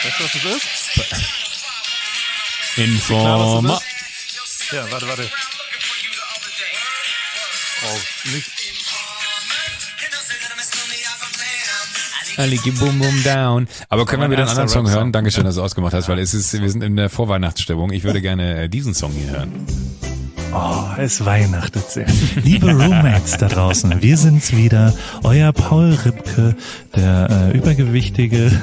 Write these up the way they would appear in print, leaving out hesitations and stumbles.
Weißt du, was das ist? Informer. Ja, warte. Oh, nicht. Aliki Boom Boom Down. Aber können wir wieder einen anderen Song hören? Dankeschön, dass du ausgemacht hast, weil wir sind in der Vorweihnachtsstimmung. Ich würde gerne diesen Song hier hören. Oh, es weihnachtet sehr. Liebe Roommates da draußen, wir sind's wieder, euer Paul Ripke, der übergewichtige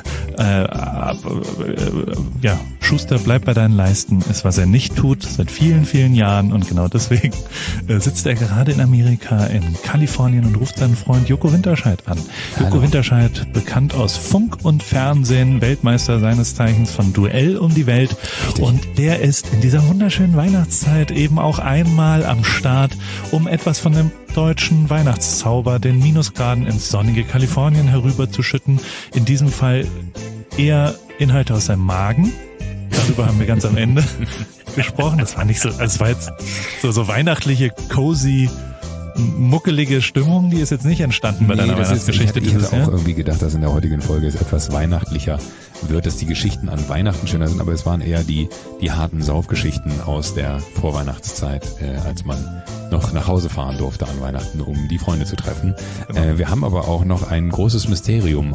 Schuster, bleib bei deinen Leisten, ist was er nicht tut, seit vielen, vielen Jahren, und genau deswegen sitzt er gerade in Amerika, in Kalifornien, und ruft seinen Freund Joko Winterscheid an. Hallo. Joko Winterscheid, bekannt aus Funk und Fernsehen, Weltmeister seines Zeichens von Duell um die Welt. Richtig. Und der ist in dieser wunderschönen Weihnachtszeit eben auch einmal am Start, um etwas von dem deutschen Weihnachtszauber, den Minusgraden ins sonnige Kalifornien herüberzuschütten. In diesem Fall eher Inhalte aus seinem Magen. Darüber haben wir ganz am Ende gesprochen. Das war nicht so, also es war jetzt so weihnachtliche, cozy, muckelige Stimmung, die ist jetzt nicht entstanden bei deiner Weihnachtsgeschichte. Ich hätte auch irgendwie gedacht, dass in der heutigen Folge es etwas weihnachtlicher wird, dass die Geschichten an Weihnachten schöner sind, aber es waren eher die harten Saufgeschichten aus der Vorweihnachtszeit, als man noch nach Hause fahren durfte an Weihnachten, um die Freunde zu treffen. Genau. Wir haben aber auch noch ein großes Mysterium,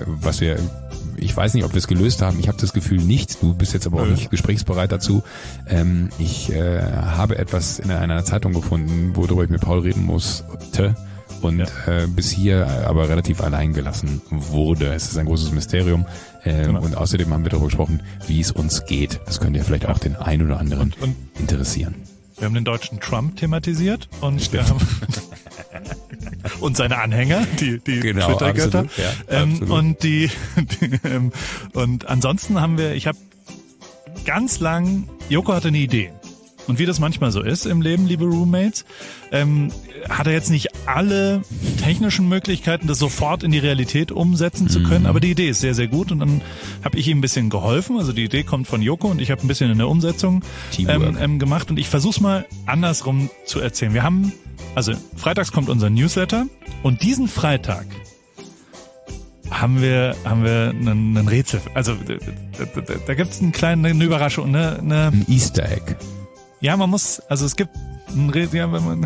ich weiß nicht, ob wir es gelöst haben. Ich habe das Gefühl nicht. Du bist jetzt aber auch nicht gesprächsbereit dazu. Ich habe etwas in einer Zeitung gefunden, worüber ich mit Paul reden musste und bis hier aber relativ allein gelassen wurde. Es ist ein großes Mysterium. Genau. Und außerdem haben wir darüber gesprochen, wie es uns geht. Das könnte ja vielleicht auch den einen oder anderen interessieren. Wir haben den deutschen Trump thematisiert und wir haben und seine Anhänger, die genau, Twitter-Götter. Absolut, Und ansonsten ich habe ganz lang, Joko hatte eine Idee. Und wie das manchmal so ist im Leben, liebe Roommates, hat er jetzt nicht alle technischen Möglichkeiten, das sofort in die Realität umsetzen zu können, aber die Idee ist sehr, sehr gut, und dann habe ich ihm ein bisschen geholfen. Also die Idee kommt von Joko und ich habe ein bisschen in der Umsetzung gemacht, und ich versuche es mal andersrum zu erzählen. Freitags kommt unser Newsletter, und diesen Freitag haben wir einen Rätsel. Also da gibt's eine Überraschung, ein Easter Egg. Ja, es gibt ein Rätsel,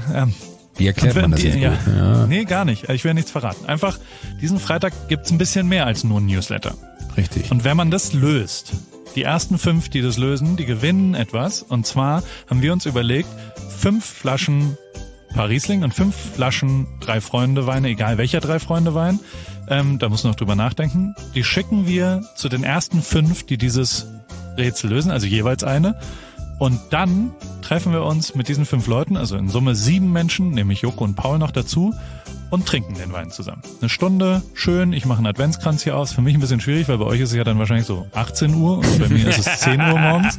Wie erklärt man das jetzt gut? Ja. Nee, gar nicht. Ich will nichts verraten. Einfach, diesen Freitag gibt's ein bisschen mehr als nur ein Newsletter. Richtig. Und wenn man das löst, die ersten 5, die das lösen, die gewinnen etwas. Und zwar haben wir uns überlegt, 5 Flaschen Parisling und 5 Flaschen 3 Freunde Weine, egal welcher 3 Freunde Wein. Da muss man noch drüber nachdenken. Die schicken wir zu den ersten 5, die dieses Rätsel lösen, also jeweils eine. Und dann treffen wir uns mit diesen 5 Leuten, also in Summe 7 Menschen, nämlich Joko und Paul noch dazu, und trinken den Wein zusammen. Eine Stunde, schön, ich mache einen Adventskranz hier aus. Für mich ein bisschen schwierig, weil bei euch ist es ja dann wahrscheinlich so 18 Uhr und bei mir ist es 10 Uhr morgens.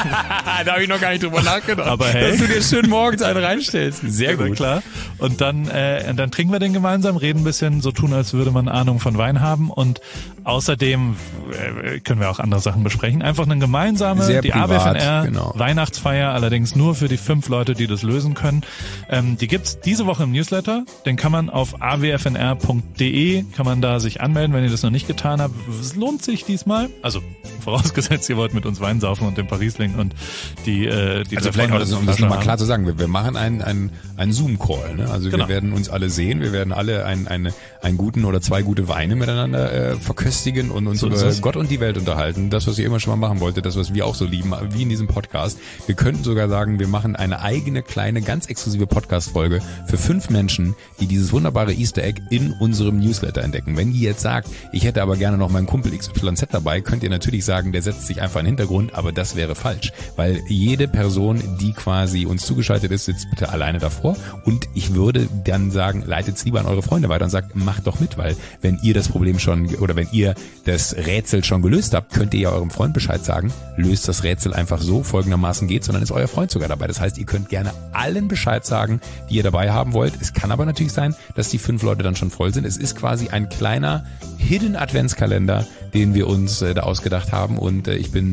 Da habe ich noch gar nicht drüber nachgedacht. Aber hey, dass du dir schön morgens einen reinstellst. Sehr gut. Klar. Und dann trinken wir den gemeinsam, reden ein bisschen, so tun, als würde man Ahnung von Wein haben, und außerdem können wir auch andere Sachen besprechen. Einfach eine gemeinsame, sehr die privat, AWFNR genau. Weihnachtsfeier, allerdings nur für die 5 Leute, die das lösen können. Die gibt's diese Woche im Newsletter, den kann man auf awfnr.de, kann man da sich anmelden, wenn ihr das noch nicht getan habt. Es lohnt sich diesmal, also vorausgesetzt, ihr wollt mit uns Wein saufen und den Parisling und die also vielleicht auch, um das nochmal klar zu sagen, wir machen einen Zoom-Call, ne? Also genau. Wir werden uns alle sehen, wir werden alle einen guten oder 2 gute Weine miteinander verköstigen und uns über Gott und die Welt unterhalten. Das, was ihr immer schon mal machen wolltet, das, was wir auch so lieben, wie in diesem Podcast. Wir könnten sogar sagen, wir machen eine eigene, kleine, ganz exklusive Podcast-Folge für 5 Menschen, die dieses wunderbare Easter Egg in unserem Newsletter entdecken. Wenn ihr jetzt sagt, ich hätte aber gerne noch meinen Kumpel XYZ dabei, könnt ihr natürlich sagen, der setzt sich einfach in den Hintergrund, aber das wäre falsch, weil jede Person, die quasi uns zugeschaltet ist, sitzt bitte alleine davor, und ich würde dann sagen, leitet es lieber an eure Freunde weiter und sagt, macht doch mit, weil wenn ihr das Problem schon, oder wenn ihr das Rätsel schon gelöst habt, könnt ihr ja eurem Freund Bescheid sagen, löst das Rätsel einfach so, folgendermaßen geht, sondern ist euer Freund sogar dabei. Das heißt, ihr könnt gerne allen Bescheid sagen, die ihr dabei haben wollt. Es kann aber natürlich sein, dass die 5 Leute dann schon voll sind. Es ist quasi ein kleiner Hidden Adventskalender, den wir uns da ausgedacht haben, und ich bin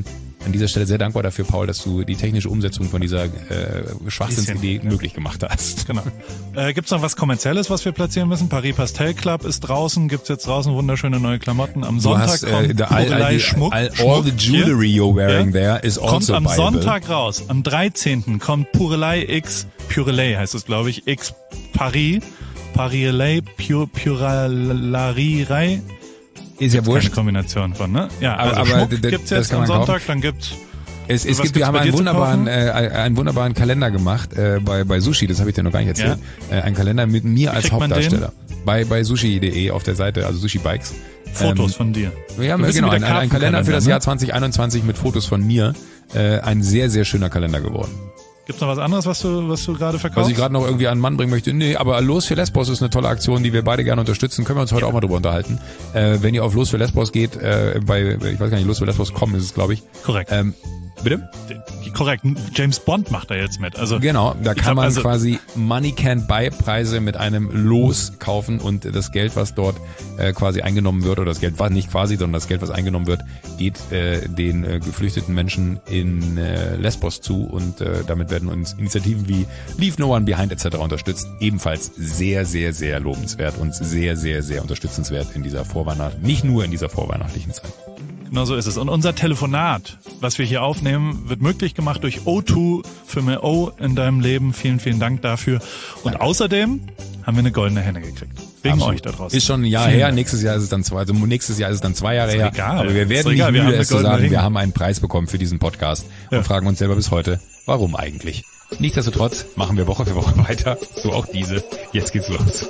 an dieser Stelle sehr dankbar dafür, Paul, dass du die technische Umsetzung von dieser Schwachsinnsidee möglich gemacht hast. Genau. Gibt's noch was Kommerzielles, was wir platzieren müssen? Paris Pastel Club ist draußen. Gibt's jetzt draußen wunderschöne neue Klamotten. Am Sonntag kommt Purelei Schmuck. All the jewelry you're wearing there is also kommt am Bible. Sonntag raus. Am 13. kommt Purelei X, Purelei heißt es, glaube ich, X Paris. Purelei, Purelei. Ist ja wurscht. Keine Kombination von, ne? Ja, aber Schmuck gibt's jetzt am Sonntag, dann gibt's... Wir haben einen wunderbaren Kalender gemacht bei Sushi, das habe ich dir noch gar nicht erzählt. Ja. Ein Kalender mit mir als Hauptdarsteller. Bei sushi.de auf der Seite, also Sushi Bikes. Fotos von dir. Ja, genau, ein Kalender für das Jahr 2021 mit Fotos von mir. Ein sehr, sehr schöner Kalender geworden. Gibt's noch was anderes, was du gerade verkaufst? Was ich gerade noch irgendwie an den Mann bringen möchte? Nee, aber Los für Lesbos ist eine tolle Aktion, die wir beide gerne unterstützen. Können wir uns heute auch mal drüber unterhalten. Wenn ihr auf Los für Lesbos geht, ich weiß gar nicht, losfürlesbos.com ist es, glaube ich. Korrekt. Bitte? Korrekt. James Bond macht da jetzt mit. Also genau, da kann man quasi Money Can't Buy Preise mit einem Los kaufen und das Geld, was dort quasi eingenommen wird, oder das Geld war nicht quasi, sondern das Geld, was eingenommen wird, geht den geflüchteten Menschen in Lesbos zu und damit werden uns Initiativen wie Leave No One Behind etc. unterstützt. Ebenfalls sehr, sehr, sehr lobenswert und sehr, sehr, sehr unterstützenswert in dieser nicht nur in dieser vorweihnachtlichen Zeit. Genau so ist es. Und unser Telefonat, was wir hier aufnehmen, wird möglich gemacht durch O2 für mehr O in deinem Leben. Vielen, vielen Dank dafür. Und Danke. Außerdem haben wir eine goldene Henne gekriegt. Wegen Absolut. Euch da draußen. Ist schon ein Jahr her. Nächstes Jahr ist es dann 2 Jahre her. Egal. Aber wir werden nicht müde, es zu sagen, wir haben einen Preis bekommen für diesen Podcast und fragen uns selber bis heute, warum eigentlich? Nichtsdestotrotz machen wir Woche für Woche weiter. So auch diese. Jetzt geht's los.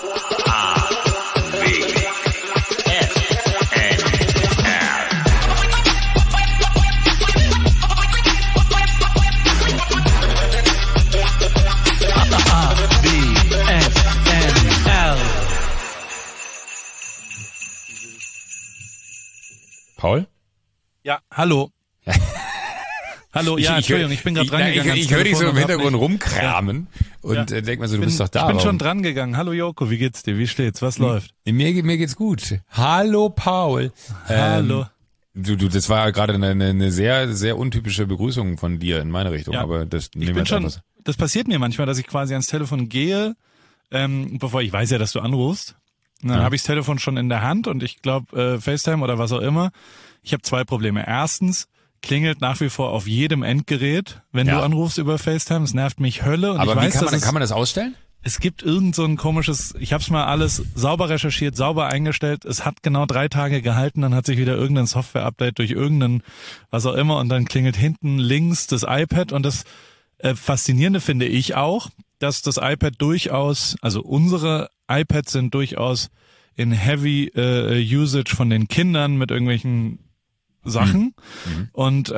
Paul? Ja, hallo. Hallo, ja, Entschuldigung, ich bin gerade drangegangen. Ich höre dich so im Hintergrund rumkramen und denk mal so, du bist doch da. Ich bin schon dran gegangen. Hallo Joko, wie geht's dir? Wie steht's? Was läuft? Mir geht's gut. Hallo Paul. Hallo. Das war gerade eine sehr, sehr untypische Begrüßung von dir in meine Richtung, aber das nehmen wir jetzt anders. Das passiert mir manchmal, dass ich quasi ans Telefon gehe, bevor ich weiß ja, dass du anrufst. Dann habe ich das Telefon schon in der Hand und ich glaube FaceTime oder was auch immer. Ich habe 2 Probleme. Erstens, klingelt nach wie vor auf jedem Endgerät, wenn du anrufst über FaceTime. Es nervt mich Hölle. Und aber ich weiß, kann man das ausstellen? Es gibt irgend so ein komisches, ich habe es mal alles sauber recherchiert, sauber eingestellt. Es hat genau 3 Tage gehalten, dann hat sich wieder irgendein Software-Update durch irgendeinen, was auch immer, und dann klingelt hinten links das iPad. Und das Faszinierende finde ich auch, dass das iPad durchaus, also unsere iPads sind durchaus in Heavy Usage von den Kindern mit irgendwelchen Sachen und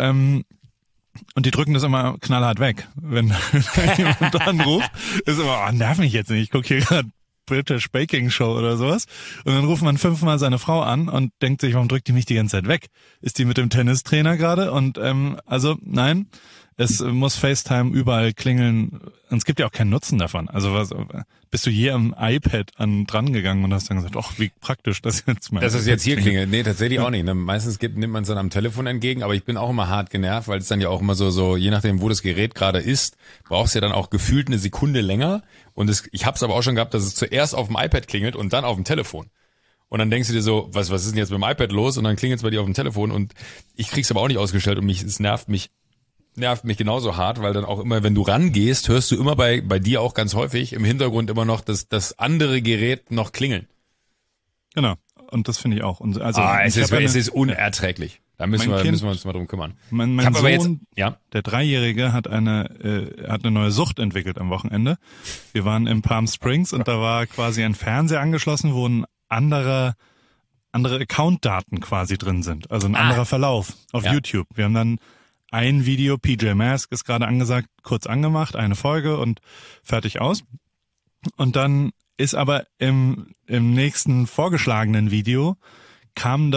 die drücken das immer knallhart weg, wenn jemand anruft. Ist immer, nerv mich jetzt nicht, ich gucke hier gerade British Baking Show oder sowas. Und dann ruft man 5-mal seine Frau an und denkt sich, warum drückt die mich die ganze Zeit weg? Ist die mit dem Tennistrainer gerade? Und also nein, es muss FaceTime überall klingeln. Und es gibt ja auch keinen Nutzen davon. Also bist du je am iPad dran gegangen und hast dann gesagt, ach, wie praktisch das jetzt mal. Dass es jetzt hier klingelt. Nee, tatsächlich auch nicht. Ne? Meistens nimmt man es dann am Telefon entgegen, aber ich bin auch immer hart genervt, weil es dann ja auch immer so, je nachdem, wo das Gerät gerade ist, brauchst du ja dann auch gefühlt eine Sekunde länger. Und ich hab's aber auch schon gehabt, dass es zuerst auf dem iPad klingelt und dann auf dem Telefon. Und dann denkst du dir so, was ist denn jetzt mit dem iPad los? Und dann klingelt es bei dir auf dem Telefon und ich krieg's aber auch nicht ausgestellt und es nervt mich genauso hart, weil dann auch immer, wenn du rangehst, hörst du immer bei dir auch ganz häufig im Hintergrund immer noch das andere Gerät noch klingeln. Genau. Und das finde ich auch. Und also es ist unerträglich. Da müssen wir uns mal drum kümmern. Mein Sohn, der 3-Jährige, hat eine neue Sucht entwickelt am Wochenende. Wir waren in Palm Springs und da war quasi ein Fernseher angeschlossen, wo andere Account-Daten quasi drin sind. Also ein anderer Verlauf auf YouTube. Wir haben dann ein Video, PJ Mask ist gerade angesagt, kurz angemacht, eine Folge und fertig aus. Und dann ist aber im nächsten vorgeschlagenen Video kamen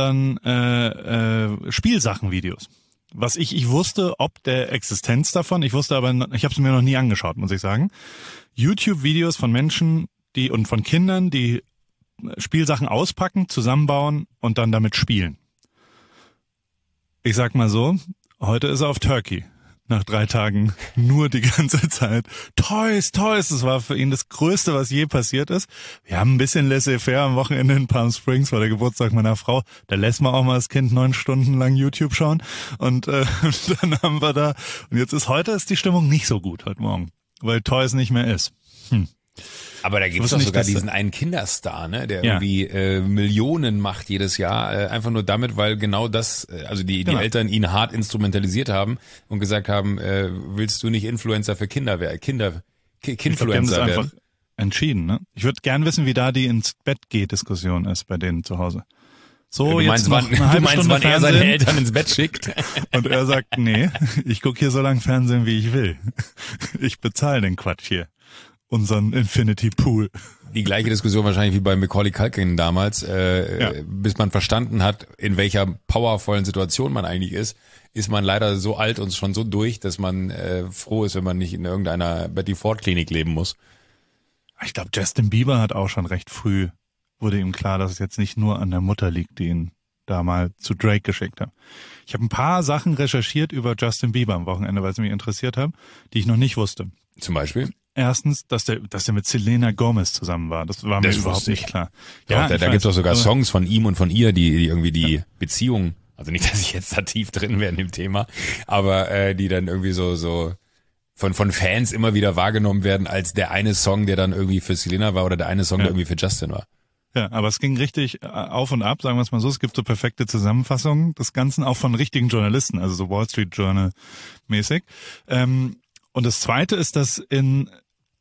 dann Spielsachenvideos. Was ich wusste, ob der Existenz davon, ich wusste aber, ich habe es mir noch nie angeschaut, muss ich sagen. YouTube-Videos von Menschen, und von Kindern, die Spielsachen auspacken, zusammenbauen und dann damit spielen. Ich sag mal so, Heute ist er auf Turkey. Nach 3 Tagen nur die ganze Zeit. Toys. Das war für ihn das Größte, was je passiert ist. Wir haben ein bisschen laissez-faire am Wochenende in Palm Springs, war der Geburtstag meiner Frau. Da lässt man auch mal das Kind 9 Stunden lang YouTube schauen. Und dann haben wir da. Und heute ist die Stimmung nicht so gut heute Morgen, weil Toys nicht mehr ist. Aber da gibt es doch sogar diesen einen Kinderstar, ne, der irgendwie Millionen macht jedes Jahr, einfach nur damit, weil genau das, also die Eltern ihn hart instrumentalisiert haben und gesagt haben, willst du nicht Influencer für Kinder werden, Kinfluencer werden? Einfach entschieden, ne? Ich würde gern wissen, wie da die ins Bett geht Diskussion ist bei denen zu Hause. So, du meinst, wann er seine Eltern ins Bett schickt? Und er sagt, nee, ich gucke hier so lange Fernsehen, wie ich will. Ich bezahle den Quatsch hier. Unseren Infinity Pool. Die gleiche Diskussion wahrscheinlich wie bei Macaulay Culkin damals, bis man verstanden hat, in welcher powervollen Situation man eigentlich ist man leider so alt und schon so durch, dass man froh ist, wenn man nicht in irgendeiner Betty Ford Klinik leben muss. Ich glaube, Justin Bieber hat auch schon recht früh, wurde ihm klar, dass es jetzt nicht nur an der Mutter liegt, die ihn da mal zu Drake geschickt hat. Ich habe ein paar Sachen recherchiert über Justin Bieber am Wochenende, weil sie mich interessiert haben, die ich noch nicht wusste. Zum Beispiel? Erstens, dass der mit Selena Gomez zusammen war. Das war mir überhaupt nicht klar. Ja, da gibt's auch sogar Songs von ihm und von ihr, die irgendwie die Beziehung, also nicht, dass ich jetzt da tief drin wäre in dem Thema, aber die dann irgendwie so von Fans immer wieder wahrgenommen werden als der eine Song, der dann irgendwie für Selena war oder der eine Song, der irgendwie für Justin war. Ja, aber es ging richtig auf und ab, sagen wir es mal so. Es gibt so perfekte Zusammenfassungen des Ganzen, auch von richtigen Journalisten, also so Wall Street Journal mäßig. Und das Zweite ist, dass in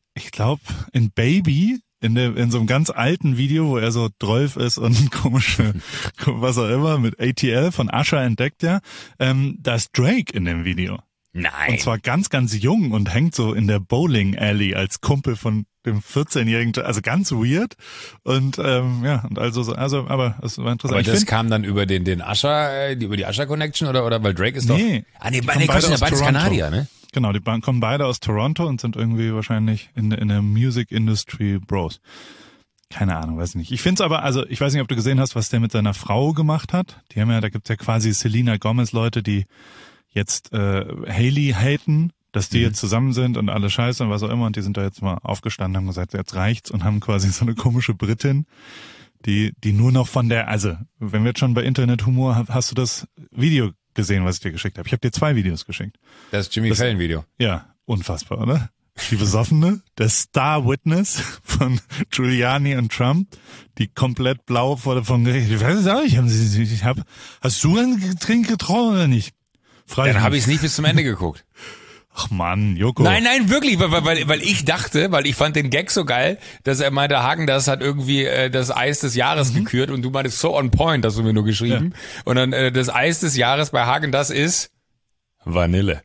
Baby, in so einem ganz alten Video, wo er so 12 ist und komische, was auch immer, mit ATL von Usher entdeckt, da ist Drake in dem Video. Nein. Und zwar ganz, ganz jung und hängt so in der Bowling Alley als Kumpel von dem 14-jährigen, also ganz weird. Und und aber es war interessant. Aber das kam dann über den Usher, über die Usher Connection oder weil Drake ist doch. Nee, beides Kanadier, ne? Genau, die kommen beide aus Toronto und sind irgendwie wahrscheinlich in der Music Industry Bros. Keine Ahnung, weiß nicht. Ich find's aber, also ich weiß nicht, ob du gesehen hast, was der mit seiner Frau gemacht hat. Die haben da gibt's ja quasi Selena Gomez Leute, die jetzt Hailey haten, dass die jetzt zusammen sind und alle scheiße und was auch immer. Und die sind da jetzt mal aufgestanden, haben gesagt, jetzt reicht's und haben quasi so eine komische Britin, die nur noch von der, also wenn wir jetzt schon bei Internethumor, hast du das Video gesehen, was ich dir geschickt habe? Ich habe dir 2 Videos geschickt. Das Jimmy Fallon Video. Ja, unfassbar, oder? Die Besoffene, der Star Witness von Giuliani und Trump, die komplett blau vom Gericht. Ich weiß es auch nicht. Hast du ein Getränk getrunken oder nicht? Dann habe ich es nicht bis zum Ende geguckt. Ach Mann, Joko. Nein, wirklich, weil ich dachte, weil ich fand den Gag so geil, dass er meinte, Häagen-Dazs hat irgendwie das Eis des Jahres gekürt und du meintest so on point, hast du mir nur geschrieben. Ja. Und dann das Eis des Jahres bei Häagen-Dazs ist Vanille.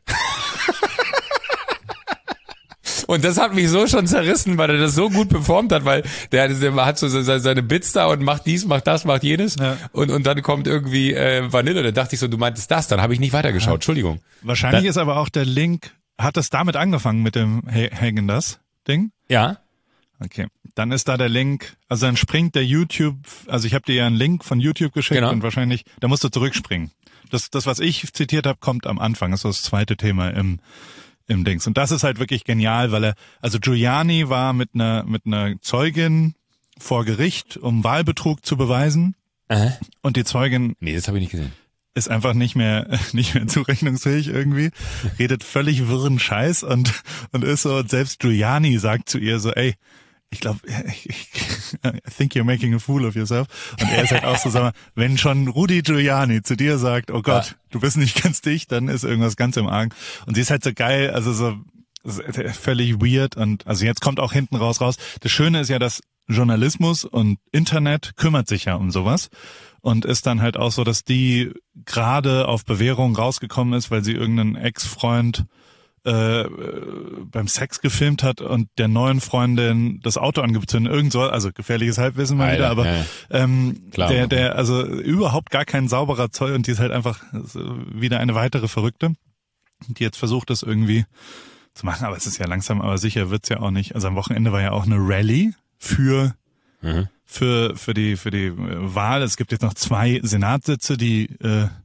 Und das hat mich so schon zerrissen, weil er das so gut performt hat, weil der hat so seine Bits da und macht dies, macht das, macht jenes. Ja. Und dann kommt irgendwie Vanille. Da dachte ich so, du meintest das, dann habe ich nicht weitergeschaut. Ja. Entschuldigung. Wahrscheinlich ist aber auch der Link, hat das damit angefangen mit dem Häagen-Dazs-Ding? Ja. Okay, dann ist da der Link, also dann springt der YouTube, also ich habe dir ja einen Link von YouTube geschickt und wahrscheinlich, da musst du zurückspringen. Das, was ich zitiert habe, kommt am Anfang, das ist das zweite Thema im Dings. Und das ist halt wirklich genial, weil also Giuliani war mit einer Zeugin vor Gericht, um Wahlbetrug zu beweisen. Und die Zeugin. Nee, das habe ich nicht gesehen. Ist einfach nicht mehr zurechnungsfähig irgendwie, redet völlig wirren Scheiß und ist so, und selbst Giuliani sagt zu ihr so, ey, ich glaube, I think you're making a fool of yourself. Und er ist halt auch so, sag mal, wenn schon Rudy Giuliani zu dir sagt, oh Gott, du bist nicht ganz dicht, dann ist irgendwas ganz im Argen. Und sie ist halt so geil, also so völlig weird und also jetzt kommt auch hinten raus. Das Schöne ist ja, dass Journalismus und Internet kümmert sich ja um sowas und ist dann halt auch so, dass die gerade auf Bewährung rausgekommen ist, weil sie irgendeinen Ex-Freund beim Sex gefilmt hat und der neuen Freundin das Auto angezündet, irgend so, also gefährliches Halbwissen mal wieder, aber der also überhaupt gar kein sauberer Zoll und die ist halt einfach wieder eine weitere Verrückte, die jetzt versucht, das irgendwie zu machen, aber es ist ja langsam, aber sicher wird's ja auch nicht. Also am Wochenende war ja auch eine Rallye für die Wahl. Es gibt jetzt noch 2 Senatssitze, die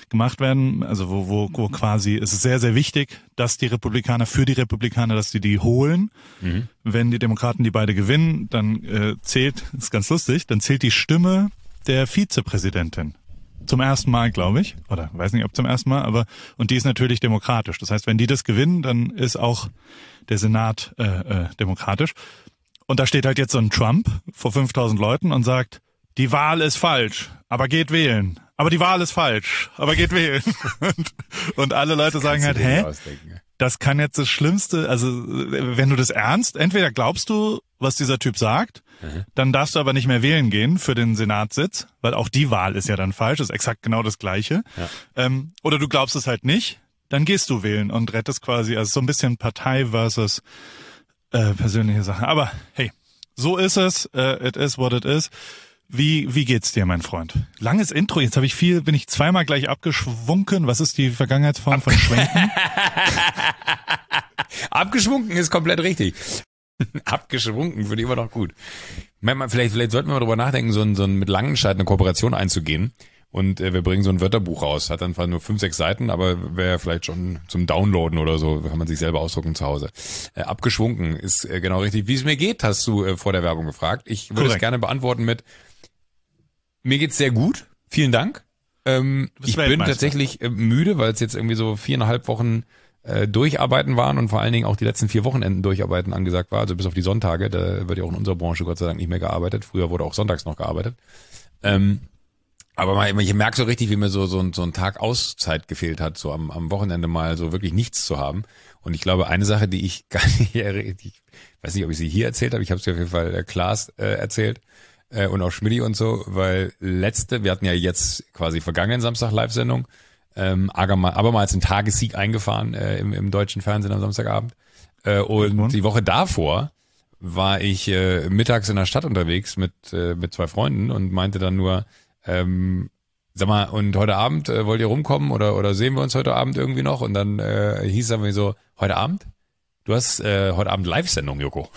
gemacht werden, also wo quasi es ist sehr, sehr wichtig, dass die Republikaner, dass die holen. Mhm. Wenn die Demokraten die beide gewinnen, dann zählt, ist ganz lustig, dann zählt die Stimme der Vizepräsidentin. Zum ersten Mal, glaube ich. Oder weiß nicht, ob zum ersten Mal, aber und die ist natürlich demokratisch. Das heißt, wenn die das gewinnen, dann ist auch der Senat demokratisch. Und da steht halt jetzt so ein Trump vor 5000 Leuten und sagt, die Wahl ist falsch, aber geht wählen. Aber die Wahl ist falsch, aber geht wählen. Und alle Leute sagen halt, das kann jetzt das Schlimmste, also wenn du das ernst, entweder glaubst du, was dieser Typ sagt, dann darfst du aber nicht mehr wählen gehen für den Senatssitz, weil auch die Wahl ist ja dann falsch, ist exakt genau das Gleiche. Ja. Oder du glaubst es halt nicht, dann gehst du wählen und rettest quasi, also so ein bisschen Partei versus persönliche Sache. Aber hey, so ist es, it is what it is. Wie geht's dir, mein Freund? Langes Intro, jetzt bin ich zweimal gleich abgeschwunken. Was ist die Vergangenheitsform von Schwenken? Abgeschwunken ist komplett richtig. Abgeschwunken finde ich immer noch gut. Vielleicht sollten wir mal drüber nachdenken, so ein mit Langenscheid eine Kooperation einzugehen. Und wir bringen so ein Wörterbuch raus. Hat dann zwar nur 5, 6 Seiten, aber wäre vielleicht schon zum Downloaden oder so. Kann man sich selber ausdrucken zu Hause. Abgeschwunken ist genau richtig. Wie es mir geht, hast du vor der Werbung gefragt. Ich würde es gerne beantworten mit: Mir geht's sehr gut. Vielen Dank. Ich bin tatsächlich müde, weil es jetzt irgendwie so 4,5 Wochen durcharbeiten waren und vor allen Dingen auch die letzten 4 Wochenenden durcharbeiten angesagt war. Also bis auf die Sonntage. Da wird ja auch in unserer Branche Gott sei Dank nicht mehr gearbeitet. Früher wurde auch sonntags noch gearbeitet. Aber ich merke so richtig, wie mir so ein Tag Auszeit gefehlt hat, so am Wochenende mal so wirklich nichts zu haben. Und ich glaube, eine Sache, die ich gar nicht, ich weiß nicht, ob ich sie hier erzählt habe, ich habe sie auf jeden Fall Klaas erzählt und auch Schmidti und so, weil wir hatten ja jetzt quasi vergangenen Samstag Live-Sendung, abermals einen Tagessieg eingefahren im deutschen Fernsehen am Samstagabend. Und die Woche davor war ich mittags in der Stadt unterwegs mit 2 Freunden und meinte dann nur, sag mal, und heute Abend wollt ihr rumkommen oder sehen wir uns heute Abend irgendwie noch? Und dann hieß es irgendwie so, heute Abend? Du hast heute Abend Live-Sendung, Joko.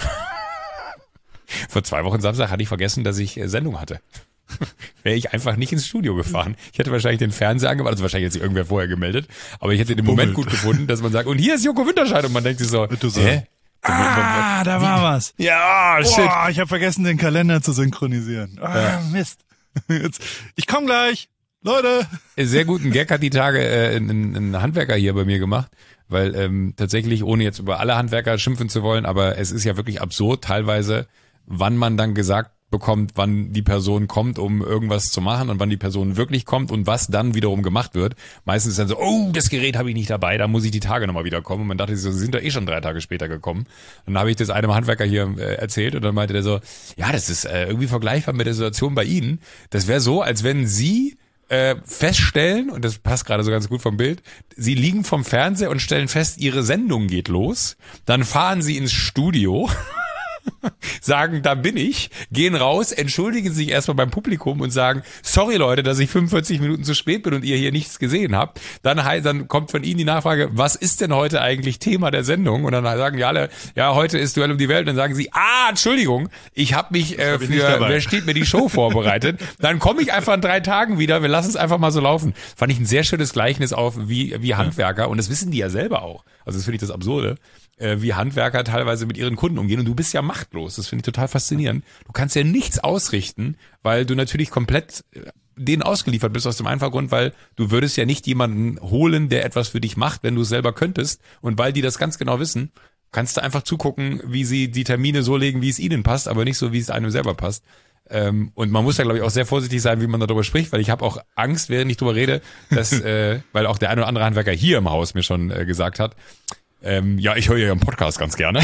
Vor 2 Wochen Samstag hatte ich vergessen, dass ich Sendung hatte. Wäre ich einfach nicht ins Studio gefahren. Ich hätte wahrscheinlich den Fernseher angemacht, also wahrscheinlich hat sich irgendwer vorher gemeldet, aber ich hätte den Moment gut gefunden, dass man sagt, und hier ist Joko Winterscheid, und man denkt sich so, hä? Da war was. Ja, shit. Ich habe vergessen, den Kalender zu synchronisieren. Mist. Ich komme gleich, Leute. Sehr guten Gag hat die Tage ein Handwerker hier bei mir gemacht, weil tatsächlich, ohne jetzt über alle Handwerker schimpfen zu wollen, aber es ist ja wirklich absurd teilweise, wann man dann gesagt bekommt, wann die Person kommt, um irgendwas zu machen und wann die Person wirklich kommt und was dann wiederum gemacht wird. Meistens ist dann so, oh, das Gerät habe ich nicht dabei, da muss ich die Tage nochmal wieder kommen. Und man dachte, sie sind da schon 3 Tage später gekommen. Und dann habe ich das einem Handwerker hier erzählt und dann meinte der so, ja, das ist irgendwie vergleichbar mit der Situation bei Ihnen. Das wäre so, als wenn Sie feststellen, und das passt gerade so ganz gut vom Bild, Sie liegen vom Fernseher und stellen fest, Ihre Sendung geht los. Dann fahren Sie ins Studio, sagen, da bin ich, gehen raus, entschuldigen sich erstmal beim Publikum und sagen, sorry Leute, dass ich 45 Minuten zu spät bin und ihr hier nichts gesehen habt. Dann kommt von Ihnen die Nachfrage, was ist denn heute eigentlich Thema der Sendung? Und dann sagen die alle, ja, heute ist Duell um die Welt. Und dann sagen sie, Entschuldigung, ich habe mich für Wer steht mir die Show vorbereitet. Dann komme ich einfach in 3 Tagen wieder, wir lassen es einfach mal so laufen. Fand ich ein sehr schönes Gleichnis auf, wie Handwerker, und das wissen die ja selber auch. Also das finde ich das Absurde, wie Handwerker teilweise mit ihren Kunden umgehen, und du bist ja machtlos. Das finde ich total faszinierend. Du kannst ja nichts ausrichten, weil du natürlich komplett denen ausgeliefert bist, aus dem einfachen Grund, weil du würdest ja nicht jemanden holen, der etwas für dich macht, wenn du es selber könntest, und weil die das ganz genau wissen, kannst du einfach zugucken, wie sie die Termine so legen, wie es ihnen passt, aber nicht so, wie es einem selber passt. Und man muss da, glaube ich, auch sehr vorsichtig sein, wie man darüber spricht, weil ich habe auch Angst, während ich drüber rede, dass, weil auch der eine oder andere Handwerker hier im Haus mir schon gesagt hat, ja, ich höre ja im Podcast ganz gerne.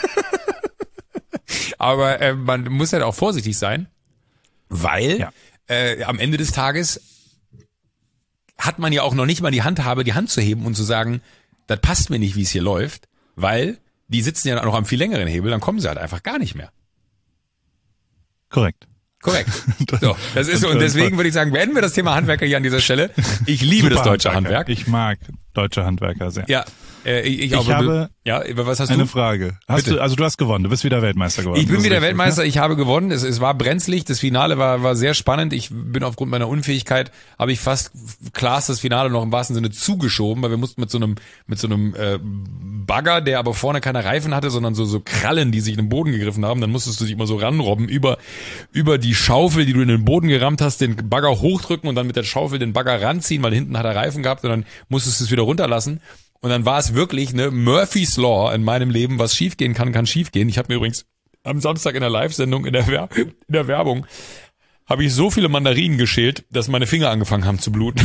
Aber man muss halt auch vorsichtig sein, weil am Ende des Tages hat man ja auch noch nicht mal die Handhabe, die Hand zu heben und zu sagen, das passt mir nicht, wie es hier läuft, weil die sitzen ja noch am viel längeren Hebel, dann kommen sie halt einfach gar nicht mehr. Korrekt. So, das ist so. Und deswegen würde ich sagen, beenden wir das Thema Handwerker hier an dieser Stelle. Ich liebe das deutsche Handwerk. Ich mag deutsche Handwerker sehr. Ja. Ich habe was hast eine du? Frage. Du hast gewonnen, du bist wieder Weltmeister geworden. Ich bin wieder richtig, Weltmeister, ne? ich habe gewonnen, es war brenzlig, das Finale war sehr spannend, ich bin aufgrund meiner Unfähigkeit, habe ich fast Klaas das Finale noch im wahrsten Sinne zugeschoben, weil wir mussten mit so einem Bagger, der aber vorne keine Reifen hatte, sondern so Krallen, die sich in den Boden gegriffen haben, dann musstest du dich immer so ranrobben, über die Schaufel, die du in den Boden gerammt hast, den Bagger hochdrücken und dann mit der Schaufel den Bagger ranziehen, weil hinten hat er Reifen gehabt und dann musstest du es wieder runterlassen. Und dann war es wirklich Murphy's Law in meinem Leben, was schiefgehen kann schiefgehen. Ich habe mir übrigens am Samstag in der Live-Sendung, in der Werbung, habe ich so viele Mandarinen geschält, dass meine Finger angefangen haben zu bluten.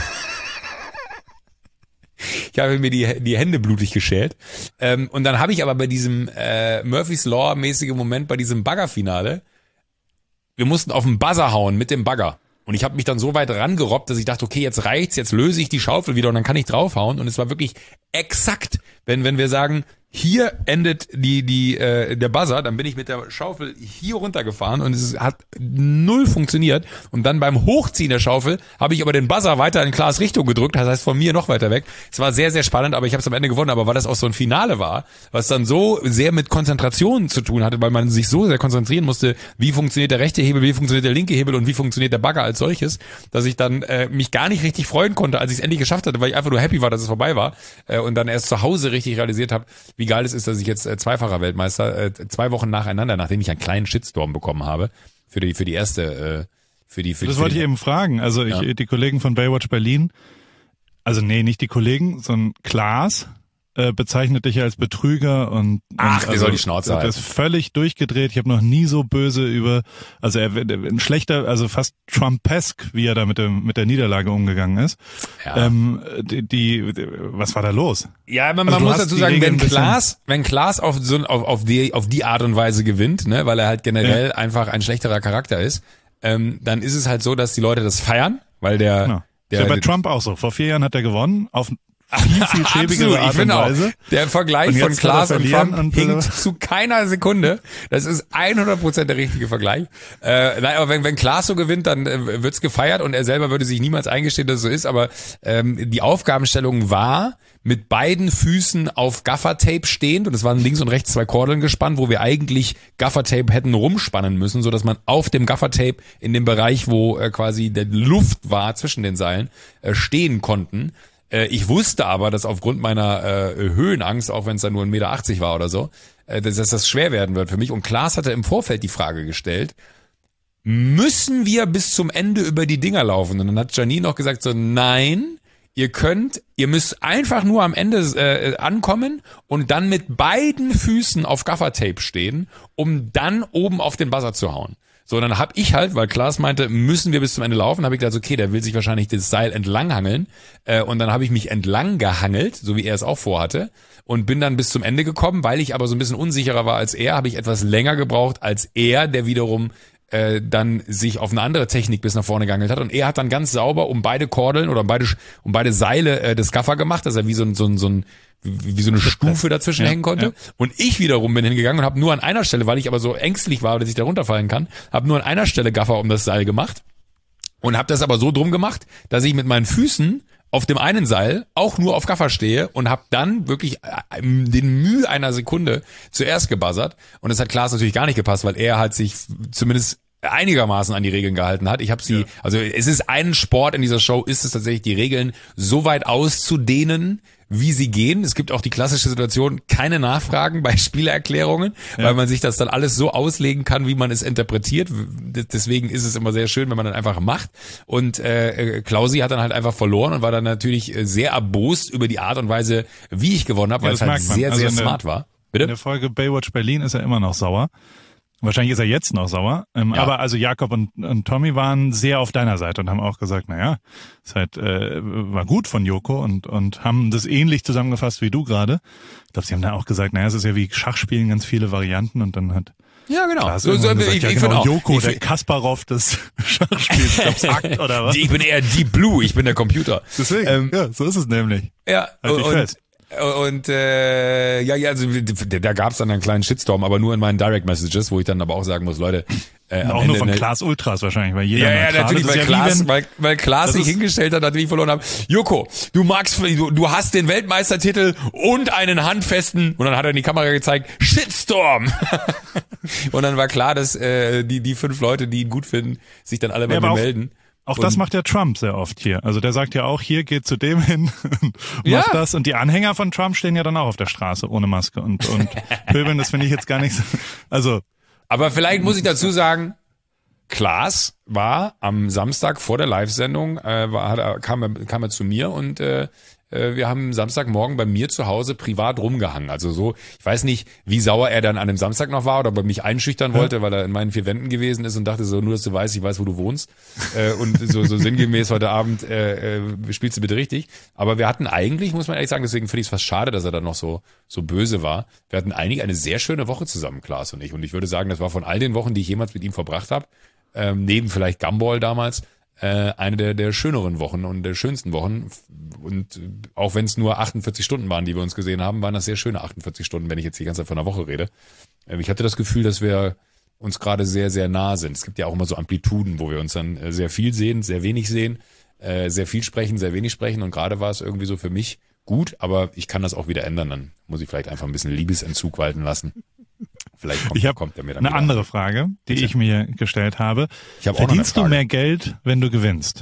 Ich habe mir die Hände blutig geschält. Und dann habe ich aber bei diesem Murphy's Law-mäßige Moment, bei diesem Baggerfinale, wir mussten auf den Buzzer hauen mit dem Bagger. Und ich habe mich dann so weit rangerobbt, dass ich dachte, okay, jetzt reicht's, jetzt löse ich die Schaufel wieder und dann kann ich draufhauen. Und es war wirklich exakt, wenn wir sagen, hier endet der Buzzer, dann bin ich mit der Schaufel hier runtergefahren und es hat null funktioniert. Und dann beim Hochziehen der Schaufel habe ich aber den Buzzer weiter in Klaas Richtung gedrückt, das heißt von mir noch weiter weg. Es war sehr, sehr spannend, aber ich habe es am Ende gewonnen. Aber weil das auch so ein Finale war, was dann so sehr mit Konzentration zu tun hatte, weil man sich so sehr konzentrieren musste, wie funktioniert der rechte Hebel, wie funktioniert der linke Hebel und wie funktioniert der Bagger als solches, dass ich dann mich gar nicht richtig freuen konnte, als ich es endlich geschafft hatte, weil ich einfach nur happy war, dass es vorbei war und dann erst zu Hause richtig realisiert habe, wie geil es ist, dass ich jetzt zweifacher Weltmeister 2 Wochen nacheinander, nachdem ich einen kleinen Shitstorm bekommen habe für die erste Das wollte ich eben fragen. Also die Kollegen von Baywatch Berlin, also nee, nicht die Kollegen, sondern Klaas bezeichnet dich als Betrüger und der soll die Schnauze halten. Der ist völlig durchgedreht. Ich habe noch nie so böse ein schlechter, also fast Trumpesk, wie er da mit der Niederlage umgegangen ist. Ja. Was war da los? Ja, man muss dazu sagen, wenn Klaas auf die Art und Weise gewinnt, ne, weil er halt generell einfach ein schlechterer Charakter ist, dann ist es halt so, dass die Leute das feiern, weil ist ja bei Trump auch so. Vor 4 Jahren hat er gewonnen, auf viel schäbigere Art und Weise. Der Vergleich von Klaas und Trump hinkt zu keiner Sekunde. Das ist 100% der richtige Vergleich. Aber wenn Klaas so gewinnt, dann wird's gefeiert und er selber würde sich niemals eingestehen, dass es so ist. Aber die Aufgabenstellung war, mit beiden Füßen auf Gaffertape stehend, und es waren links und rechts 2 Kordeln gespannt, wo wir eigentlich Gaffertape hätten rumspannen müssen, so dass man auf dem Gaffertape in dem Bereich, wo quasi der Luft war zwischen den Seilen, stehen konnten. Ich wusste aber, dass aufgrund meiner Höhenangst, auch wenn es dann nur 1,80 Meter war oder so, dass das schwer werden wird für mich. Und Klaas hatte im Vorfeld die Frage gestellt, müssen wir bis zum Ende über die Dinger laufen? Und dann hat Janine noch gesagt so, nein, ihr müsst einfach nur am Ende ankommen und dann mit beiden Füßen auf Gaffertape stehen, um dann oben auf den Buzzer zu hauen. So, dann hab ich halt, weil Klaas meinte, müssen wir bis zum Ende laufen, habe ich gedacht, okay, der will sich wahrscheinlich das Seil entlanghangeln. Und dann habe ich mich entlang gehangelt, so wie er es auch vorhatte, und bin dann bis zum Ende gekommen. Weil ich aber so ein bisschen unsicherer war als er, habe ich etwas länger gebraucht als er, der wiederum dann sich auf eine andere Technik bis nach vorne gehangelt hat. Und er hat dann ganz sauber um beide Kordeln oder um beide Seile des Gaffer gemacht, dass er wie so eine Stufe dazwischen hängen konnte. Ja. Und ich wiederum bin hingegangen und habe nur an einer Stelle, weil ich aber so ängstlich war, dass ich da runterfallen kann, habe nur an einer Stelle Gaffer um das Seil gemacht und habe das aber so drum gemacht, dass ich mit meinen Füßen auf dem einen Seil auch nur auf Gaffer stehe und habe dann wirklich den Mühe einer Sekunde zuerst gebuzzert. Und das hat Klaas natürlich gar nicht gepasst, weil er halt sich zumindest einigermaßen an die Regeln gehalten hat. Ich habe sie, also es ist ein Sport in dieser Show, ist es tatsächlich, die Regeln so weit auszudehnen, wie sie gehen. Es gibt auch die klassische Situation, keine Nachfragen bei Spielerklärungen, weil man sich das dann alles so auslegen kann, wie man es interpretiert. Deswegen ist es immer sehr schön, wenn man dann einfach macht. Und Klausi hat dann halt einfach verloren und war dann natürlich sehr erbost über die Art und Weise, wie ich gewonnen habe, weil es halt sehr, sehr smart war. Bitte? In der Folge Baywatch Berlin ist er immer noch sauer. Wahrscheinlich ist er jetzt noch sauer. Aber also Jakob und Tommy waren sehr auf deiner Seite und haben auch gesagt, naja, ist halt, war gut von Joko und haben das ähnlich zusammengefasst wie du gerade. Ich glaube, sie haben dann auch gesagt, naja, es ist ja wie Schachspielen, ganz viele Varianten und dann hat ja, genau. Klaas gesagt, ich genau, Joko, der Kasparov des Schachspiels, Akt oder was? Ich bin eher Deep Blue, ich bin der Computer. Deswegen, ja, so ist es nämlich. Ja, halt dich fest. Und also da gab es dann einen kleinen Shitstorm, aber nur in meinen Direct Messages, wo ich dann aber auch sagen muss, Leute, auch nur von Klaas Ultras wahrscheinlich, weil jeder natürlich, weil Klaas sich hingestellt hat, nachdem ich verloren habe. Joko, du hast den Weltmeistertitel und einen handfesten, und dann hat er in die Kamera gezeigt, Shitstorm. Und dann war klar, dass die 5 Leute, die ihn gut finden, sich dann alle bei mir melden. Auch das macht der Trump sehr oft hier. Also der sagt ja auch, hier geht zu dem hin und macht das. Und die Anhänger von Trump stehen ja dann auch auf der Straße ohne Maske und pöbeln, das finde ich jetzt gar nicht so. Also. Aber vielleicht muss ich dazu sagen, Klaas war am Samstag vor der Live-Sendung, kam er zu mir und wir haben Samstagmorgen bei mir zu Hause privat rumgehangen. Also so, ich weiß nicht, wie sauer er dann an dem Samstag noch war oder ob er mich einschüchtern wollte, weil er in meinen 4 Wänden gewesen ist und dachte so, nur dass du weißt, ich weiß, wo du wohnst. Und so sinngemäß heute Abend spielst du bitte richtig. Aber wir hatten eigentlich, muss man ehrlich sagen, deswegen finde ich es fast schade, dass er dann noch so böse war. Wir hatten eigentlich eine sehr schöne Woche zusammen, Klaas und ich. Und ich würde sagen, das war von all den Wochen, die ich jemals mit ihm verbracht habe, neben vielleicht Gumball damals, eine der schöneren Wochen und der schönsten Wochen. Und auch wenn es nur 48 Stunden waren, die wir uns gesehen haben, waren das sehr schöne 48 Stunden, wenn ich jetzt die ganze Zeit von einer Woche rede. Ich hatte das Gefühl, dass wir uns gerade sehr, sehr nah sind. Es gibt ja auch immer so Amplituden, wo wir uns dann sehr viel sehen, sehr wenig sehen, sehr viel sprechen, sehr wenig sprechen. Und gerade war es irgendwie so für mich gut, aber ich kann das auch wieder ändern. Dann muss ich vielleicht einfach ein bisschen Liebesentzug walten lassen. Vielleicht kommt er mir dann eine andere Frage, die ich mir gestellt habe. Verdienst du mehr Geld, wenn du gewinnst?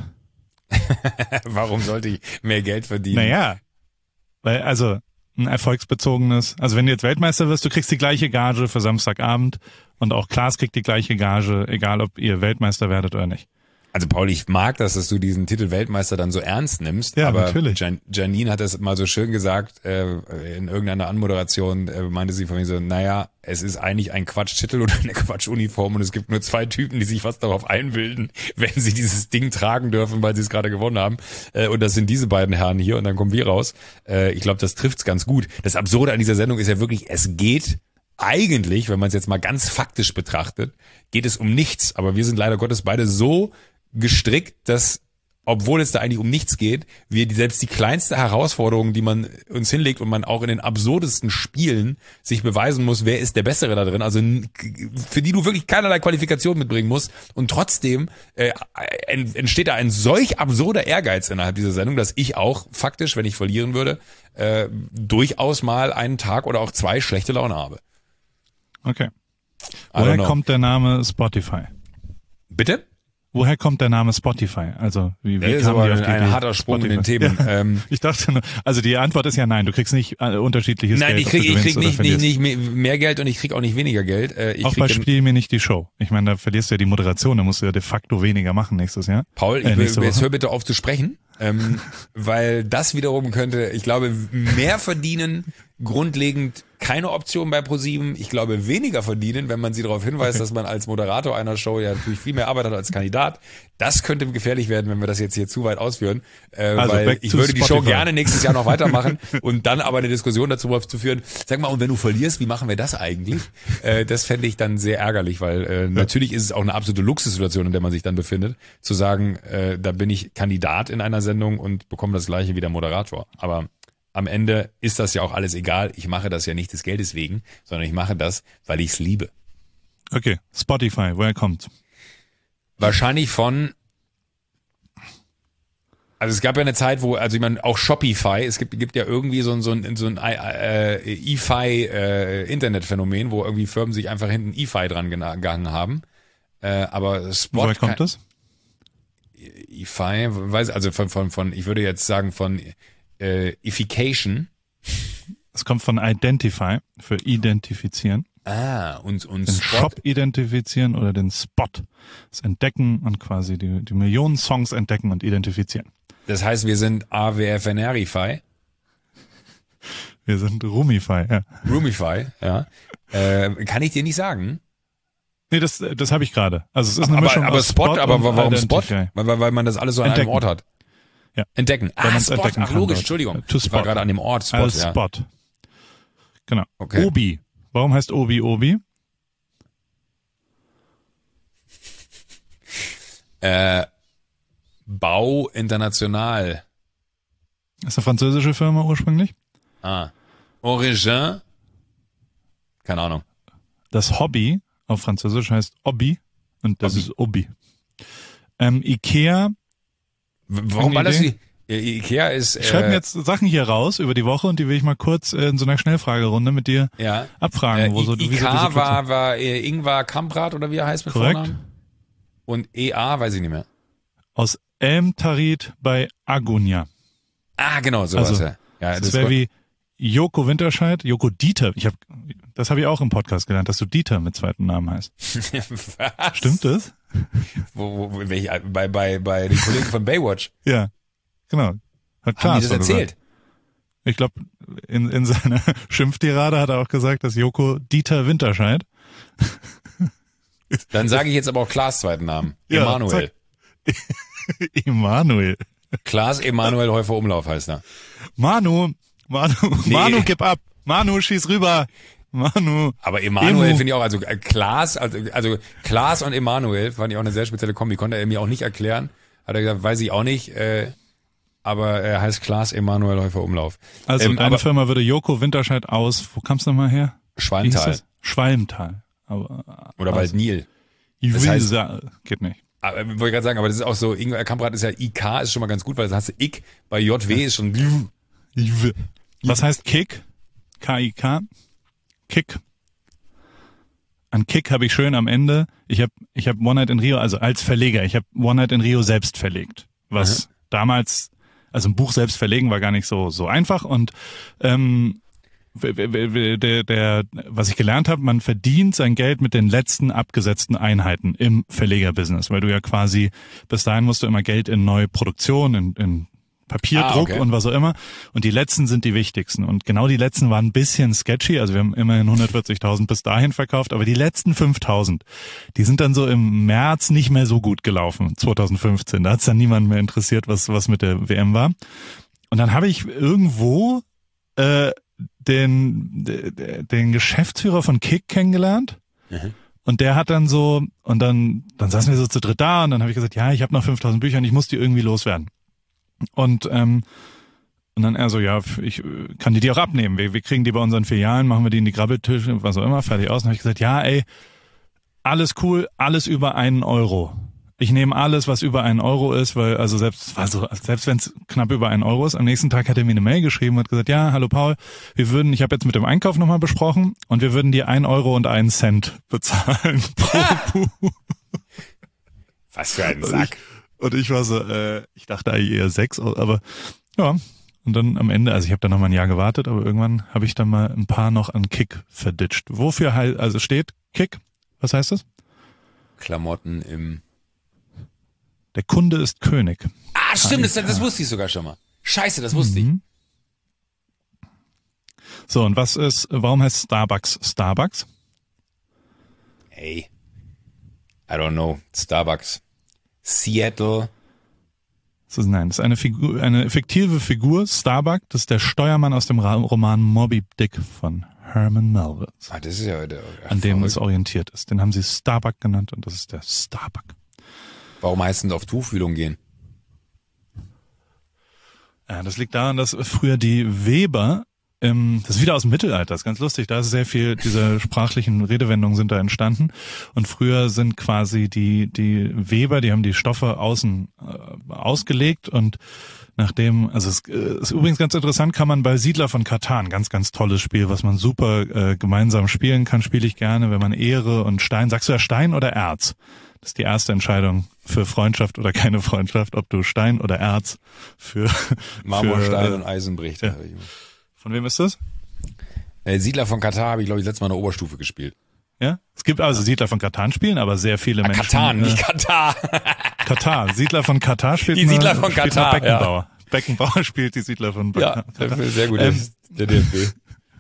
Warum sollte ich mehr Geld verdienen? Naja, weil also ein erfolgsbezogenes, also wenn du jetzt Weltmeister wirst, du kriegst die gleiche Gage für Samstagabend und auch Klaas kriegt die gleiche Gage, egal ob ihr Weltmeister werdet oder nicht. Also Paul, ich mag das, dass du diesen Titel Weltmeister dann so ernst nimmst. Ja, aber natürlich. Janine hat das mal so schön gesagt, in irgendeiner Anmoderation meinte sie von mir so, naja, es ist eigentlich ein Quatschtitel oder eine Quatschuniform und es gibt nur 2 Typen, die sich fast darauf einbilden, wenn sie dieses Ding tragen dürfen, weil sie es gerade gewonnen haben. Und das sind diese beiden Herren hier und dann kommen wir raus. Ich glaube, das trifft's ganz gut. Das Absurde an dieser Sendung ist ja wirklich, es geht eigentlich, wenn man es jetzt mal ganz faktisch betrachtet, geht es um nichts. Aber wir sind leider Gottes beide so gestrickt, dass, obwohl es da eigentlich um nichts geht, wir selbst die kleinste Herausforderung, die man uns hinlegt und man auch in den absurdesten Spielen sich beweisen muss, wer ist der Bessere da drin, also für die du wirklich keinerlei Qualifikation mitbringen musst und trotzdem entsteht da ein solch absurder Ehrgeiz innerhalb dieser Sendung, dass ich auch faktisch, wenn ich verlieren würde, durchaus mal einen Tag oder auch 2 schlechte Laune habe. Okay. Woher kommt der Name Spotify? Bitte? Woher kommt der Name Spotify? Also wie kam ist aber ein harter Sprung in den Themen. Ja, ich dachte nur, also die Antwort ist ja nein, du kriegst nicht unterschiedliches Geld. Nein, ich krieg nicht mehr Geld und ich krieg auch nicht weniger Geld. Auch bei Spiel mir nicht die Show. Ich meine, da verlierst du ja die Moderation, da musst du ja de facto weniger machen nächstes Jahr. Paul, jetzt hör bitte auf zu sprechen, weil das wiederum könnte, ich glaube, mehr verdienen, grundlegend keine Option bei ProSieben. Ich glaube, weniger verdienen, wenn man sie darauf hinweist, dass man als Moderator einer Show ja natürlich viel mehr Arbeit hat als Kandidat. Das könnte gefährlich werden, wenn wir das jetzt hier zu weit ausführen. Weil ich würde die Show gerne nächstes Jahr noch weitermachen und dann aber eine Diskussion dazu zu führen. Sag mal, und wenn du verlierst, wie machen wir das eigentlich? Das fände ich dann sehr ärgerlich, weil natürlich ist es auch eine absolute Luxussituation, in der man sich dann befindet, zu sagen, da bin ich Kandidat in einer Sendung und bekomme das Gleiche wie der Moderator. Aber am Ende ist das ja auch alles egal. Ich mache das ja nicht des Geldes wegen, sondern ich mache das, weil ich es liebe. Okay, Spotify, woher kommt? Wahrscheinlich von, also es gab ja eine Zeit, wo, also ich meine, auch Shopify, es gibt ja irgendwie so ein EFI Internetphänomen, wo irgendwie Firmen sich einfach hinten EFI dran gehangen haben. Aber woher kommt das? EFI, also von, ich würde jetzt sagen von Ification. Es kommt von Identify, für identifizieren. Und den Shop identifizieren oder den Spot. Das Entdecken und quasi die Millionen Songs entdecken und identifizieren. Das heißt, wir sind AWFNRify. Wir sind Roomify, ja. Roomify, ja. Kann ich dir nicht sagen. Nee, das habe ich gerade. Also es ist eine Mischung aus Spot, aber warum Spot? Weil man das alles so an einem Ort hat. Ja. Entdecken. Spot. Ach, logisch, Entschuldigung. Ich war gerade an dem Ort Spot. Ja. Spot. Genau. Okay. Obi. Warum heißt Obi Obi? Bau International. Ist eine französische Firma ursprünglich? Origin? Keine Ahnung. Das Hobby auf Französisch heißt Hobby und das ist Hobby. Ikea. Warum war das die? Ikea ist... Ich schreibe mir jetzt Sachen hier raus über die Woche und die will ich mal kurz in so einer Schnellfragerunde mit dir abfragen. IK war Ingvar Kamprad oder wie er heißt mit Korrekt. Vornamen. Und EA weiß ich nicht mehr. Aus Elmtarit bei Agonia. Genau, sowas. Also, ja, das wäre wie Joko Winterscheid, Joko Dieter. Das habe ich auch im Podcast gelernt, dass du Dieter mit zweiten Namen heißt. Was? Stimmt das? Bei den Kollegen von Baywatch. Ja, genau. Hat Haben die das erzählt? Gesagt. Ich glaube, in seiner Schimpftirade hat er auch gesagt, dass Joko Dieter Winterscheid. Dann sage ich jetzt aber auch Klaas zweiten Namen. Emanuel. Emanuel. Klaas Emanuel Häufer Umlauf heißt er. Manu, gib ab. Manu, schieß rüber. Manu. Aber Emanuel finde ich auch, also Klaas und Emanuel fand ich auch eine sehr spezielle Kombi. Konnte er mir auch nicht erklären. Hat er gesagt, weiß ich auch nicht. Aber er heißt Klaas Emanuel Häufer Umlauf. Also deine Firma würde Joko Winterscheid aus, wo kam's nochmal her? Schwalmtal. Schwalmtal. Oder Waldnil. Das heißt, geht nicht. Wollte ich gerade sagen, aber das ist auch so, Ingvar Kamprad ist ja IK, ist schon mal ganz gut, weil das hast du Ich, bei JW ist schon... Was heißt Kick? K-I-K? Kick. An Kick habe ich schön am Ende, ich hab One Night in Rio, also als Verleger, ich habe One Night in Rio selbst verlegt. Was damals, also ein Buch selbst verlegen war gar nicht so einfach und was ich gelernt habe, man verdient sein Geld mit den letzten abgesetzten Einheiten im Verlegerbusiness, weil du ja quasi, bis dahin musst du immer Geld in neue Produktion, in Papierdruck und was auch immer. Und die letzten sind die wichtigsten. Und genau die letzten waren ein bisschen sketchy. Also wir haben immerhin 140.000 bis dahin verkauft. Aber die letzten 5.000, die sind dann so im März nicht mehr so gut gelaufen, 2015. Da hat es dann niemand mehr interessiert, was mit der WM war. Und dann habe ich irgendwo den Geschäftsführer von Kick kennengelernt. Und der hat dann so, und dann saßen wir so zu dritt da und dann habe ich gesagt, ja, ich habe noch 5.000 Bücher und ich muss die irgendwie loswerden. Und dann er so, ja, ich kann die auch abnehmen. Wir kriegen die bei unseren Filialen, machen wir die in die Grabbeltische, was auch immer, fertig aus. Und habe ich gesagt, ja, ey, alles cool, alles über 1 Euro. Ich nehme alles, was über 1 Euro ist, weil also selbst wenn es knapp über 1 Euro ist, am nächsten Tag hat er mir eine Mail geschrieben und hat gesagt, ja, hallo Paul, ich habe jetzt mit dem Einkauf nochmal besprochen und wir würden dir 1 Euro und 1 Cent bezahlen pro Buch. Was für ein Sack. Und ich war so, ich dachte eigentlich eher 6, aber ja. Und dann am Ende, also ich habe dann nochmal ein Jahr gewartet, aber irgendwann habe ich dann mal ein paar noch an Kick verditscht. Wofür also steht Kick? Was heißt das? Klamotten im... Der Kunde ist König. Stimmt, das wusste ich sogar schon mal. Scheiße, das wusste ich. So, und warum heißt Starbucks Starbucks? Hey, I don't know, Starbucks. Seattle. Das ist eine fiktive Figur, Starbuck, das ist der Steuermann aus dem Roman Moby Dick von Herman Melville. Das ist ja an dem es orientiert ist. Den haben sie Starbuck genannt und das ist der Starbuck. Warum heißt es auf Tuchfühlung gehen? Ja, das liegt daran, dass früher die Weber, das ist wieder aus dem Mittelalter, das ist ganz lustig, da ist sehr viel, diese sprachlichen Redewendungen sind da entstanden und früher sind quasi die Weber, die haben die Stoffe außen ausgelegt und nachdem, also es ist übrigens ganz interessant, kann man bei Siedler von Catan, ganz, ganz tolles Spiel, was man super gemeinsam spielen kann, spiele ich gerne, wenn man Ehre und Stein, sagst du ja Stein oder Erz? Das ist die erste Entscheidung für Freundschaft oder keine Freundschaft, ob du Stein oder Erz für Marmor, Stein und Eisen bricht. Ja. Von wem ist das? Siedler von Catan habe ich, glaube ich, letztes Mal in der Oberstufe gespielt. Ja? Es gibt also Siedler von Catan spielen, aber sehr viele Menschen. Catan, nicht Katar. Katar. Siedler von Katar spielt die Siedler von Katar, Beckenbauer. Ja. Beckenbauer spielt die Siedler von Katar. Ja, sehr gut. Der DFB.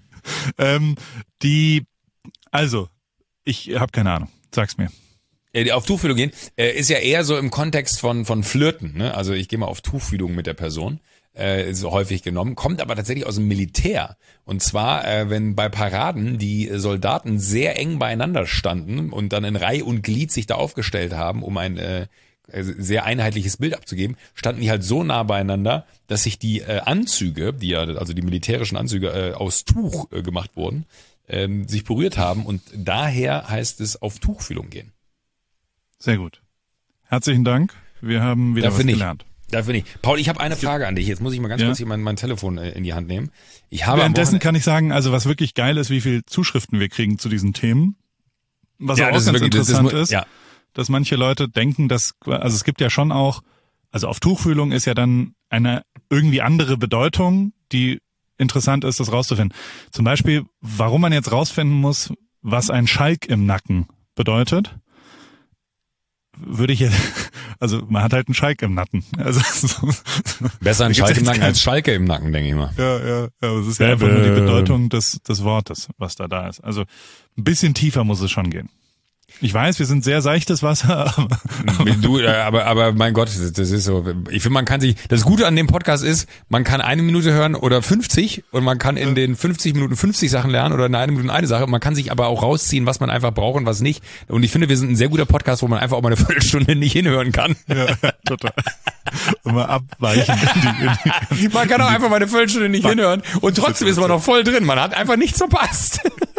Ich habe keine Ahnung. Sag's mir. Auf Tuchfühlung gehen ist ja eher so im Kontext von Flirten. Ne? Also ich gehe mal auf Tuchfühlung mit der Person. Ist häufig genommen, kommt aber tatsächlich aus dem Militär. Und zwar, wenn bei Paraden die Soldaten sehr eng beieinander standen und dann in Reih und Glied sich da aufgestellt haben, um ein sehr einheitliches Bild abzugeben, standen die halt so nah beieinander, dass sich die Anzüge, also die militärischen Anzüge aus Tuch gemacht wurden, sich berührt haben und daher heißt es auf Tuchfühlung gehen. Sehr gut. Herzlichen Dank. Wir haben wieder was gelernt. Dafür nicht. Paul, ich habe eine Frage an dich. Jetzt muss ich mal ganz kurz hier mein Telefon in die Hand nehmen. Währenddessen kann ich sagen, also was wirklich geil ist, wie viel Zuschriften wir kriegen zu diesen Themen. Was auch ganz interessant ist, dass manche Leute denken, also es gibt ja schon auch, also auf Tuchfühlung ist ja dann eine irgendwie andere Bedeutung, die interessant ist, das rauszufinden. Zum Beispiel, warum man jetzt rausfinden muss, was ein Schalk im Nacken bedeutet. Würde ich jetzt, also man hat halt einen Schalk im Nacken. Also besser ein Schalk im Nacken als Schalke im Nacken, denke ich mal. Ja, aber es ist ja einfach nur die Bedeutung des Wortes, was da ist. Also ein bisschen tiefer muss es schon gehen. Ich weiß, wir sind sehr seichtes Wasser, aber mein Gott, das ist so. Ich finde, man kann sich, das Gute an dem Podcast ist, man kann 1 Minute hören oder 50 und man kann in den 50 Minuten 50 Sachen lernen oder in 1 Minute eine Sache. Man kann sich aber auch rausziehen, was man einfach braucht und was nicht. Und ich finde, wir sind ein sehr guter Podcast, wo man einfach auch mal eine Viertelstunde nicht hinhören kann. Ja, total. Und mal abweichen. Man kann auch einfach mal eine Viertelstunde nicht hinhören und trotzdem ist man noch voll drin. Man hat einfach nichts verpasst.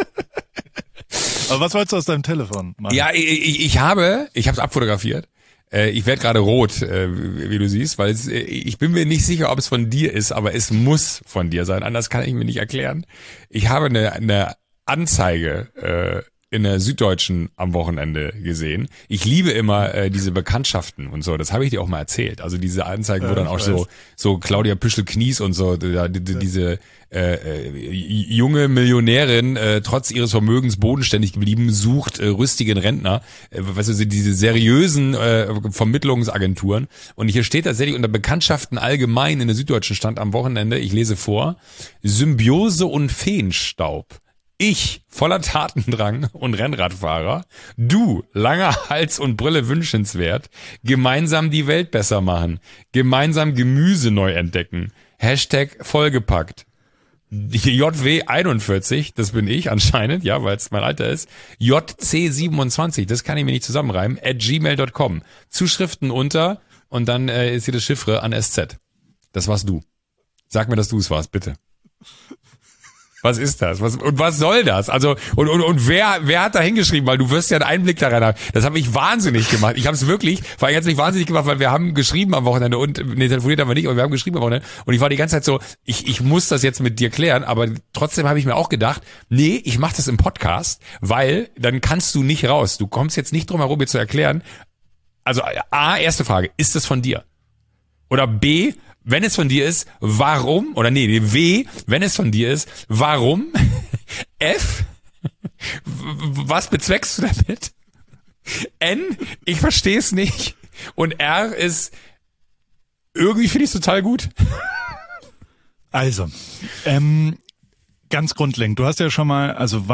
Aber was wolltest du aus deinem Telefon machen? Ja, ich habe es abfotografiert. Ich werde gerade rot, wie du siehst, weil ich bin mir nicht sicher, ob es von dir ist, aber es muss von dir sein. Anders kann ich mir nicht erklären. Ich habe eine Anzeige in der Süddeutschen am Wochenende gesehen. Ich liebe immer diese Bekanntschaften und so. Das habe ich dir auch mal erzählt. Also diese Anzeigen, wo dann auch so Claudia Püschel-Knies und so diese junge Millionärin trotz ihres Vermögens bodenständig geblieben, sucht rüstigen Rentner, weißt du, diese seriösen Vermittlungsagenturen. Und hier steht tatsächlich unter Bekanntschaften allgemein in der Süddeutschen stand am Wochenende, ich lese vor, Symbiose und Feenstaub. Ich, voller Tatendrang und Rennradfahrer, du, langer Hals und Brille wünschenswert, gemeinsam die Welt besser machen, gemeinsam Gemüse neu entdecken, Hashtag vollgepackt. JW41, das bin ich anscheinend, ja, weil es mein Alter ist, JC27, das kann ich mir nicht zusammenreimen, @gmail.com. Zuschriften unter und dann ist hier das Chiffre an SZ. Das warst du. Sag mir, dass du es warst, bitte. Was ist das? Und was soll das? Also und wer hat da hingeschrieben? Weil du wirst ja einen Einblick da rein haben. Das hat mich wahnsinnig gemacht. Ich habe es wirklich, vor allem jetzt mich wahnsinnig gemacht, weil wir haben geschrieben am Wochenende und telefoniert haben wir nicht, aber wir haben geschrieben am Wochenende und ich war die ganze Zeit so, ich muss das jetzt mit dir klären, aber trotzdem habe ich mir auch gedacht, nee, ich mache das im Podcast, weil dann kannst du nicht raus. Du kommst jetzt nicht drum herum, mir zu erklären. Also A, erste Frage, ist das von dir? Oder B, wenn es von dir ist, warum? Oder W, wenn es von dir ist, warum? F, was bezweckst du damit? N, ich verstehe es nicht. Und R ist, irgendwie finde ich es total gut. Also, ganz grundlegend, du hast ja schon mal, also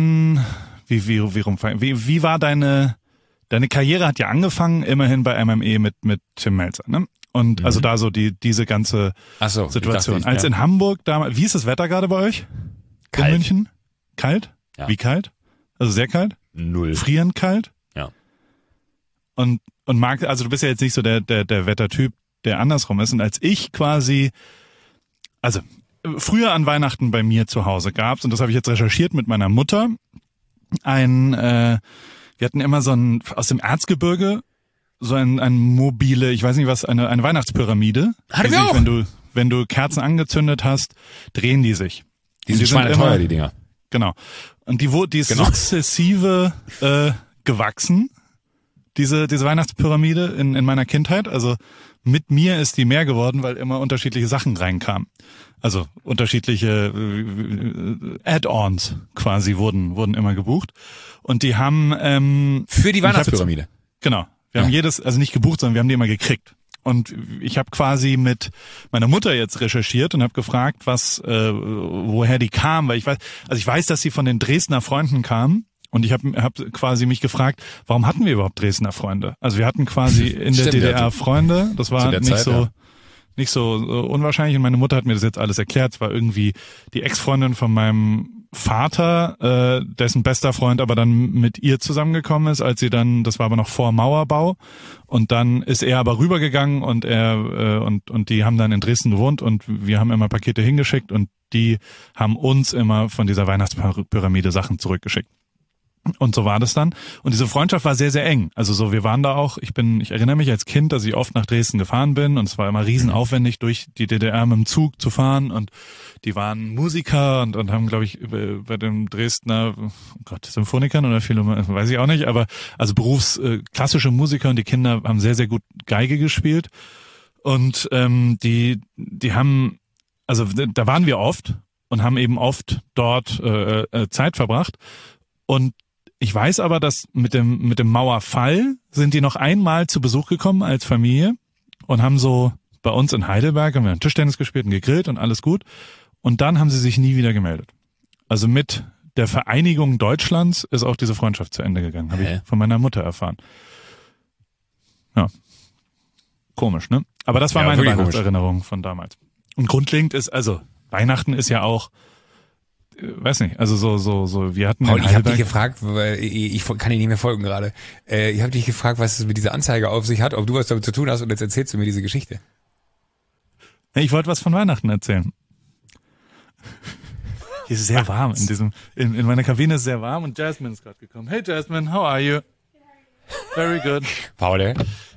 wie war deine Karriere hat ja angefangen, immerhin bei MME mit Tim Melzer, ne? Und also da so diese ganze Situation. Ich, als in Hamburg damals, wie ist das Wetter gerade bei euch? Kalt. In München? Kalt? Ja. Wie kalt? Also sehr kalt? 0. Frierend kalt? Ja. Und Marc, also du bist ja jetzt nicht so der Wettertyp, der andersrum ist. Und als ich quasi, also früher an Weihnachten bei mir zu Hause gab's, und das habe ich jetzt recherchiert mit meiner Mutter, wir hatten immer so ein, aus dem Erzgebirge, so ein mobile, ich weiß nicht was, eine Weihnachtspyramide. Hatten wir auch. Wenn du Kerzen angezündet hast, drehen die sich. Die sind schweineteuer, die Dinger. Genau. Und die ist sukzessive gewachsen, diese Weihnachtspyramide in meiner Kindheit. Also mit mir ist die mehr geworden, weil immer unterschiedliche Sachen reinkamen. Also unterschiedliche Add-ons quasi wurden immer gebucht. Und die haben für die Weihnachtspyramide. Genau. Wir haben also nicht gebucht, sondern wir haben die immer gekriegt. Und ich habe quasi mit meiner Mutter jetzt recherchiert und habe gefragt, woher die kam, weil ich weiß, dass sie von den Dresdner Freunden kam. Und ich hab quasi mich gefragt, warum hatten wir überhaupt Dresdner Freunde? Also wir hatten quasi in der DDR Freunde. Das war nicht so unwahrscheinlich. Und meine Mutter hat mir das jetzt alles erklärt. Es war irgendwie die Ex-Freundin von meinem Vater, dessen bester Freund aber dann mit ihr zusammengekommen ist, als sie dann, das war aber noch vor Mauerbau, und dann ist er aber rübergegangen und und die haben dann in Dresden gewohnt und wir haben immer Pakete hingeschickt und die haben uns immer von dieser Weihnachtspyramide Sachen zurückgeschickt. Und so war das dann. Und diese Freundschaft war sehr, sehr eng. Also so, wir waren da auch, ich erinnere mich als Kind, dass ich oft nach Dresden gefahren bin und es war immer riesenaufwendig, durch die DDR mit dem Zug zu fahren, und die waren Musiker und haben, glaube ich, bei dem Dresdner, Symphonikern oder Philharmonikern, weiß ich auch nicht, aber also klassische Musiker, und die Kinder haben sehr, sehr gut Geige gespielt. Und die haben, also da waren wir oft und haben eben oft dort Zeit verbracht. Und ich weiß aber, dass mit dem Mauerfall sind die noch einmal zu Besuch gekommen als Familie und haben so bei uns in Heidelberg, haben wir Tischtennis gespielt und gegrillt und alles gut. Und dann haben sie sich nie wieder gemeldet. Also mit der Vereinigung Deutschlands ist auch diese Freundschaft zu Ende gegangen, habe ich von meiner Mutter erfahren. Ja, komisch, ne? Aber das war meine Weihnachtserinnerung von damals. Und grundlegend ist, also Weihnachten ist ja auch, weiß nicht, also so, wir hatten Paul, ich habe dich gefragt, weil ich kann dir nicht mehr folgen gerade. Ich habe dich gefragt, was es mit dieser Anzeige auf sich hat, ob du was damit zu tun hast, und jetzt erzählst du mir diese Geschichte. Ich wollte was von Weihnachten erzählen. Hier ist es sehr warm in meiner Kabine ist es sehr warm und Jasmine ist gerade gekommen. Hey Jasmine, how are you? Very good. Paul,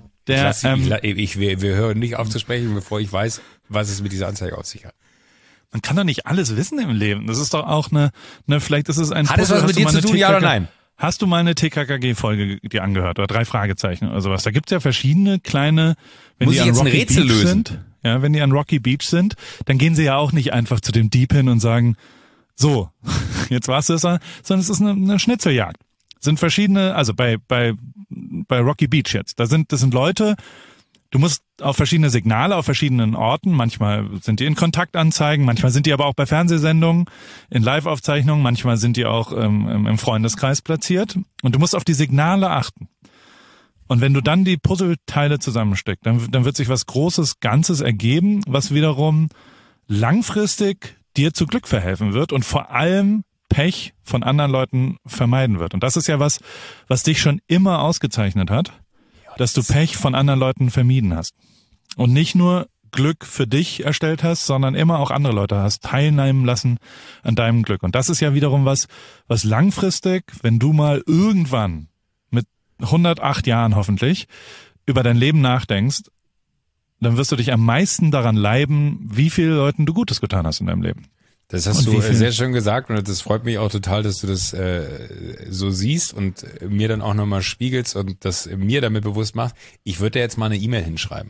wir hören nicht auf zu sprechen, bevor ich weiß, was es mit dieser Anzeige auf sich hat. Man kann doch nicht alles wissen im Leben. Das ist doch auch vielleicht ist es ein... Hat es was mit dir zu tun, ja oder nein? Hast du mal eine TKKG-Folge dir angehört oder 3 Fragezeichen oder sowas? Da gibt's ja verschiedene kleine... Muss ich jetzt ein Rätsel lösen? Ja, wenn die an Rocky Beach sind, dann gehen sie ja auch nicht einfach zu dem Dieb hin und sagen, so, jetzt war's das, sondern es ist eine Schnitzeljagd. Sind verschiedene, also bei Rocky Beach jetzt, das sind Leute... Du musst auf verschiedene Signale, auf verschiedenen Orten, manchmal sind die in Kontaktanzeigen, manchmal sind die aber auch bei Fernsehsendungen, in Live-Aufzeichnungen, manchmal sind die auch im Freundeskreis platziert, und du musst auf die Signale achten. Und wenn du dann die Puzzleteile zusammensteckst, dann wird sich was Großes, Ganzes ergeben, was wiederum langfristig dir zu Glück verhelfen wird und vor allem Pech von anderen Leuten vermeiden wird. Und das ist ja was dich schon immer ausgezeichnet hat, dass du Pech von anderen Leuten vermieden hast. Und nicht nur Glück für dich erstellt hast, sondern immer auch andere Leute hast teilnehmen lassen an deinem Glück. Und das ist ja wiederum was langfristig, wenn du mal irgendwann mit 108 Jahren hoffentlich über dein Leben nachdenkst, dann wirst du dich am meisten daran leiben, wie vielen Leuten du Gutes getan hast in deinem Leben. Das hast du sehr schön gesagt, und das freut mich auch total, dass du das so siehst und mir dann auch nochmal spiegelst und das mir damit bewusst machst. Ich würde dir jetzt mal eine E-Mail hinschreiben.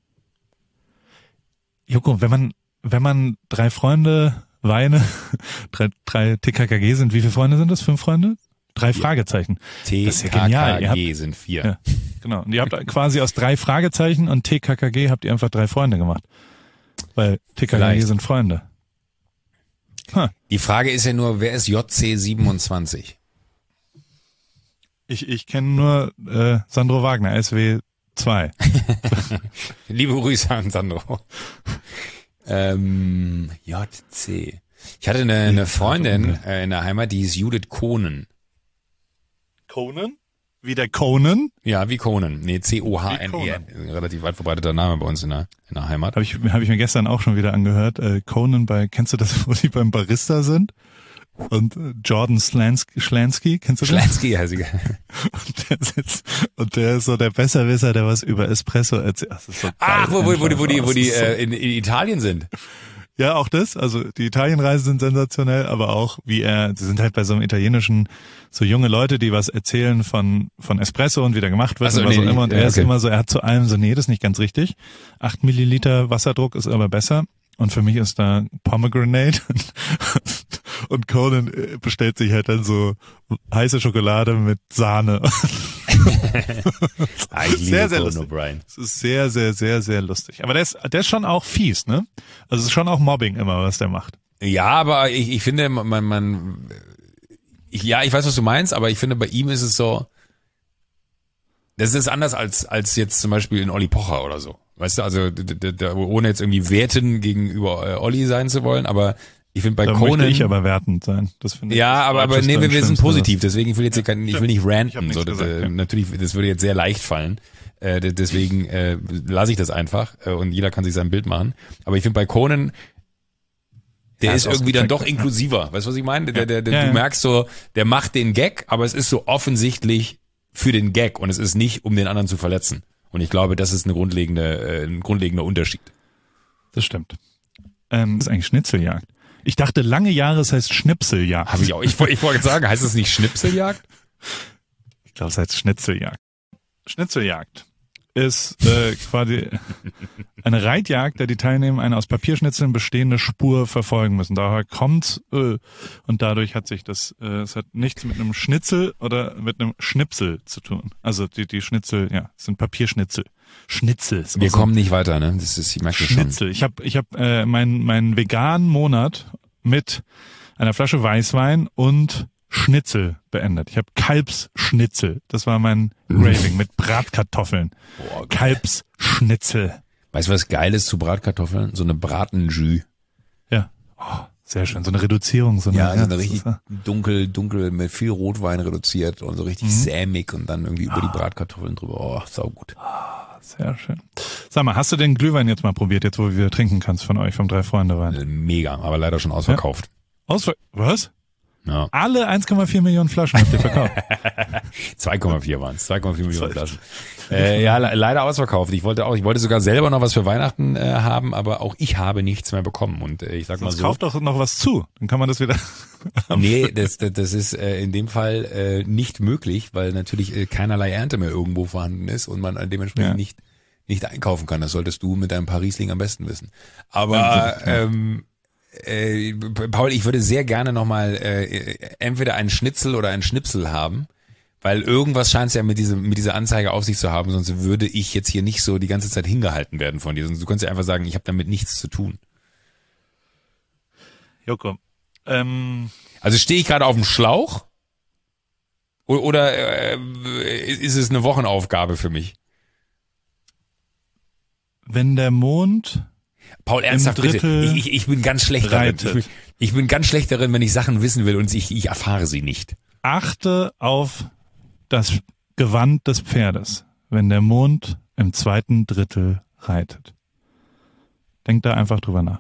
Joko, wenn man 3 Freunde, Weine, 3 TKKG sind, wie viele Freunde sind das? 5 Freunde? 3 Fragezeichen. Das ist ja genial. Sind 4. Ja, genau. Und ihr habt quasi aus 3 Fragezeichen und TKKG habt ihr einfach 3 Freunde gemacht. Weil TKKG sind Freunde. Die Frage ist ja nur, wer ist JC27? Ich kenne nur Sandro Wagner, SW2. Liebe Grüße an Sandro. JC. Ich hatte eine Freundin in der Heimat, die hieß Judith Kohnen. Conan? Wie der Conan? Ja, wie Conan. Nee, C-O-H-N-E. Relativ weit verbreiteter Name bei uns in der Heimat. Hab ich mir gestern auch schon wieder angehört. Conan kennst du das, wo die beim Barista sind? Und Jordan Schlansky, kennst du das? Schlansky, ja, sie. Und der ist so der Besserwisser, der was über Espresso erzählt. Das ist so ach, wo die in Italien sind. Ja, auch das. Also die Italienreisen sind sensationell, aber auch sie sind halt bei so einem italienischen, so junge Leute, die was erzählen von Espresso und wie der gemacht wird und was auch immer. Und er ist immer so, er hat zu allem so, nee, das ist nicht ganz richtig. 8 Milliliter Wasserdruck ist aber besser. Und für mich ist da Pomegranate. Und Conan bestellt sich halt dann so heiße Schokolade mit Sahne. Ich liebe sehr lustig. O'Brien. Es ist sehr, sehr, sehr, sehr lustig. Aber der ist schon auch fies, ne? Also es ist schon auch Mobbing immer, was der macht. Ja, aber ich finde, ich weiß, was du meinst, aber ich finde, bei ihm ist es so, das ist anders als jetzt zum Beispiel in Olli Pocher oder so. Weißt du, also ohne jetzt irgendwie werten gegenüber Olli sein zu wollen, aber Ich finde bei da Conan... möchte ich aber wertend sein. Das finde ich. Ja, aber nee, wir sind positiv, deswegen ich will jetzt hier ich will nicht ranten. So, gesagt, natürlich, das würde jetzt sehr leicht fallen. Deswegen lasse ich das einfach und jeder kann sich sein Bild machen. Aber ich finde bei Conan, der ist irgendwie dann doch inklusiver. Weißt du, was ich meine? Du merkst so, der macht den Gag, aber es ist so offensichtlich für den Gag und es ist nicht, um den anderen zu verletzen. Und ich glaube, das ist ein grundlegender Unterschied. Das stimmt. Das ist eigentlich Schnitzeljagd. Ich dachte lange Jahre, es heißt Schnipseljagd. Habe ich auch. Ich wollte sagen, heißt es nicht Schnipseljagd? Ich glaube, es heißt Schnitzeljagd. Schnitzeljagd ist quasi eine Reitjagd, der die Teilnehmer eine aus Papierschnitzeln bestehende Spur verfolgen müssen. Daher kommt und dadurch hat sich es hat nichts mit einem Schnitzel oder mit einem Schnipsel zu tun. Also die Schnitzel, ja, es sind Papierschnitzel. Schnitzel. Wir kommen nicht weiter, ne? Das ist, ich merke schon. Schnitzel. Ich hab meinen veganen Monat mit einer Flasche Weißwein und Schnitzel beendet. Ich habe Kalbsschnitzel. Das war mein Craving mit Bratkartoffeln. Boah, Kalbsschnitzel. Weißt du, was geil ist zu Bratkartoffeln? So eine Bratenjus. Ja. Oh, sehr schön. So eine Reduzierung. So eine richtig dunkel mit viel Rotwein reduziert und so richtig sämig und dann irgendwie über die Bratkartoffeln drüber. Oh, saugut. Sehr schön. Sag mal, hast du den Glühwein jetzt mal probiert, jetzt wo du wieder trinken kannst von euch, vom Drei-Freunde-Wein? Mega, aber leider schon ausverkauft. Was? Ja. Alle 1,4 Millionen Flaschen habt ihr verkauft. 2,4 waren es, 2,4 Millionen Flaschen. Ja, leider ausverkauft. Ich wollte sogar selber noch was für Weihnachten haben, aber auch ich habe nichts mehr bekommen. Und ich sag mal so. Kauft doch noch was zu, dann kann man das wieder. Nee, das ist in dem Fall nicht möglich, weil natürlich keinerlei Ernte mehr irgendwo vorhanden ist und man dementsprechend nicht einkaufen kann. Das solltest du mit deinem Paris-Ling am besten wissen. Aber Paul, ich würde sehr gerne nochmal entweder einen Schnitzel oder einen Schnipsel haben, weil irgendwas scheint es ja mit dieser Anzeige auf sich zu haben, sonst würde ich jetzt hier nicht so die ganze Zeit hingehalten werden von dir. Sonst du könntest ja einfach sagen, ich habe damit nichts zu tun. Joko. Also stehe ich gerade auf dem Schlauch? Oder ist es eine Wochenaufgabe für mich? Wenn der Mond Paul, ernsthaft bitte, ich bin ganz schlecht darin. Ich bin ganz schlecht darin, wenn ich Sachen wissen will und ich erfahre sie nicht. Achte auf das Gewand des Pferdes, wenn der Mond im 2. Drittel reitet. Denk da einfach drüber nach.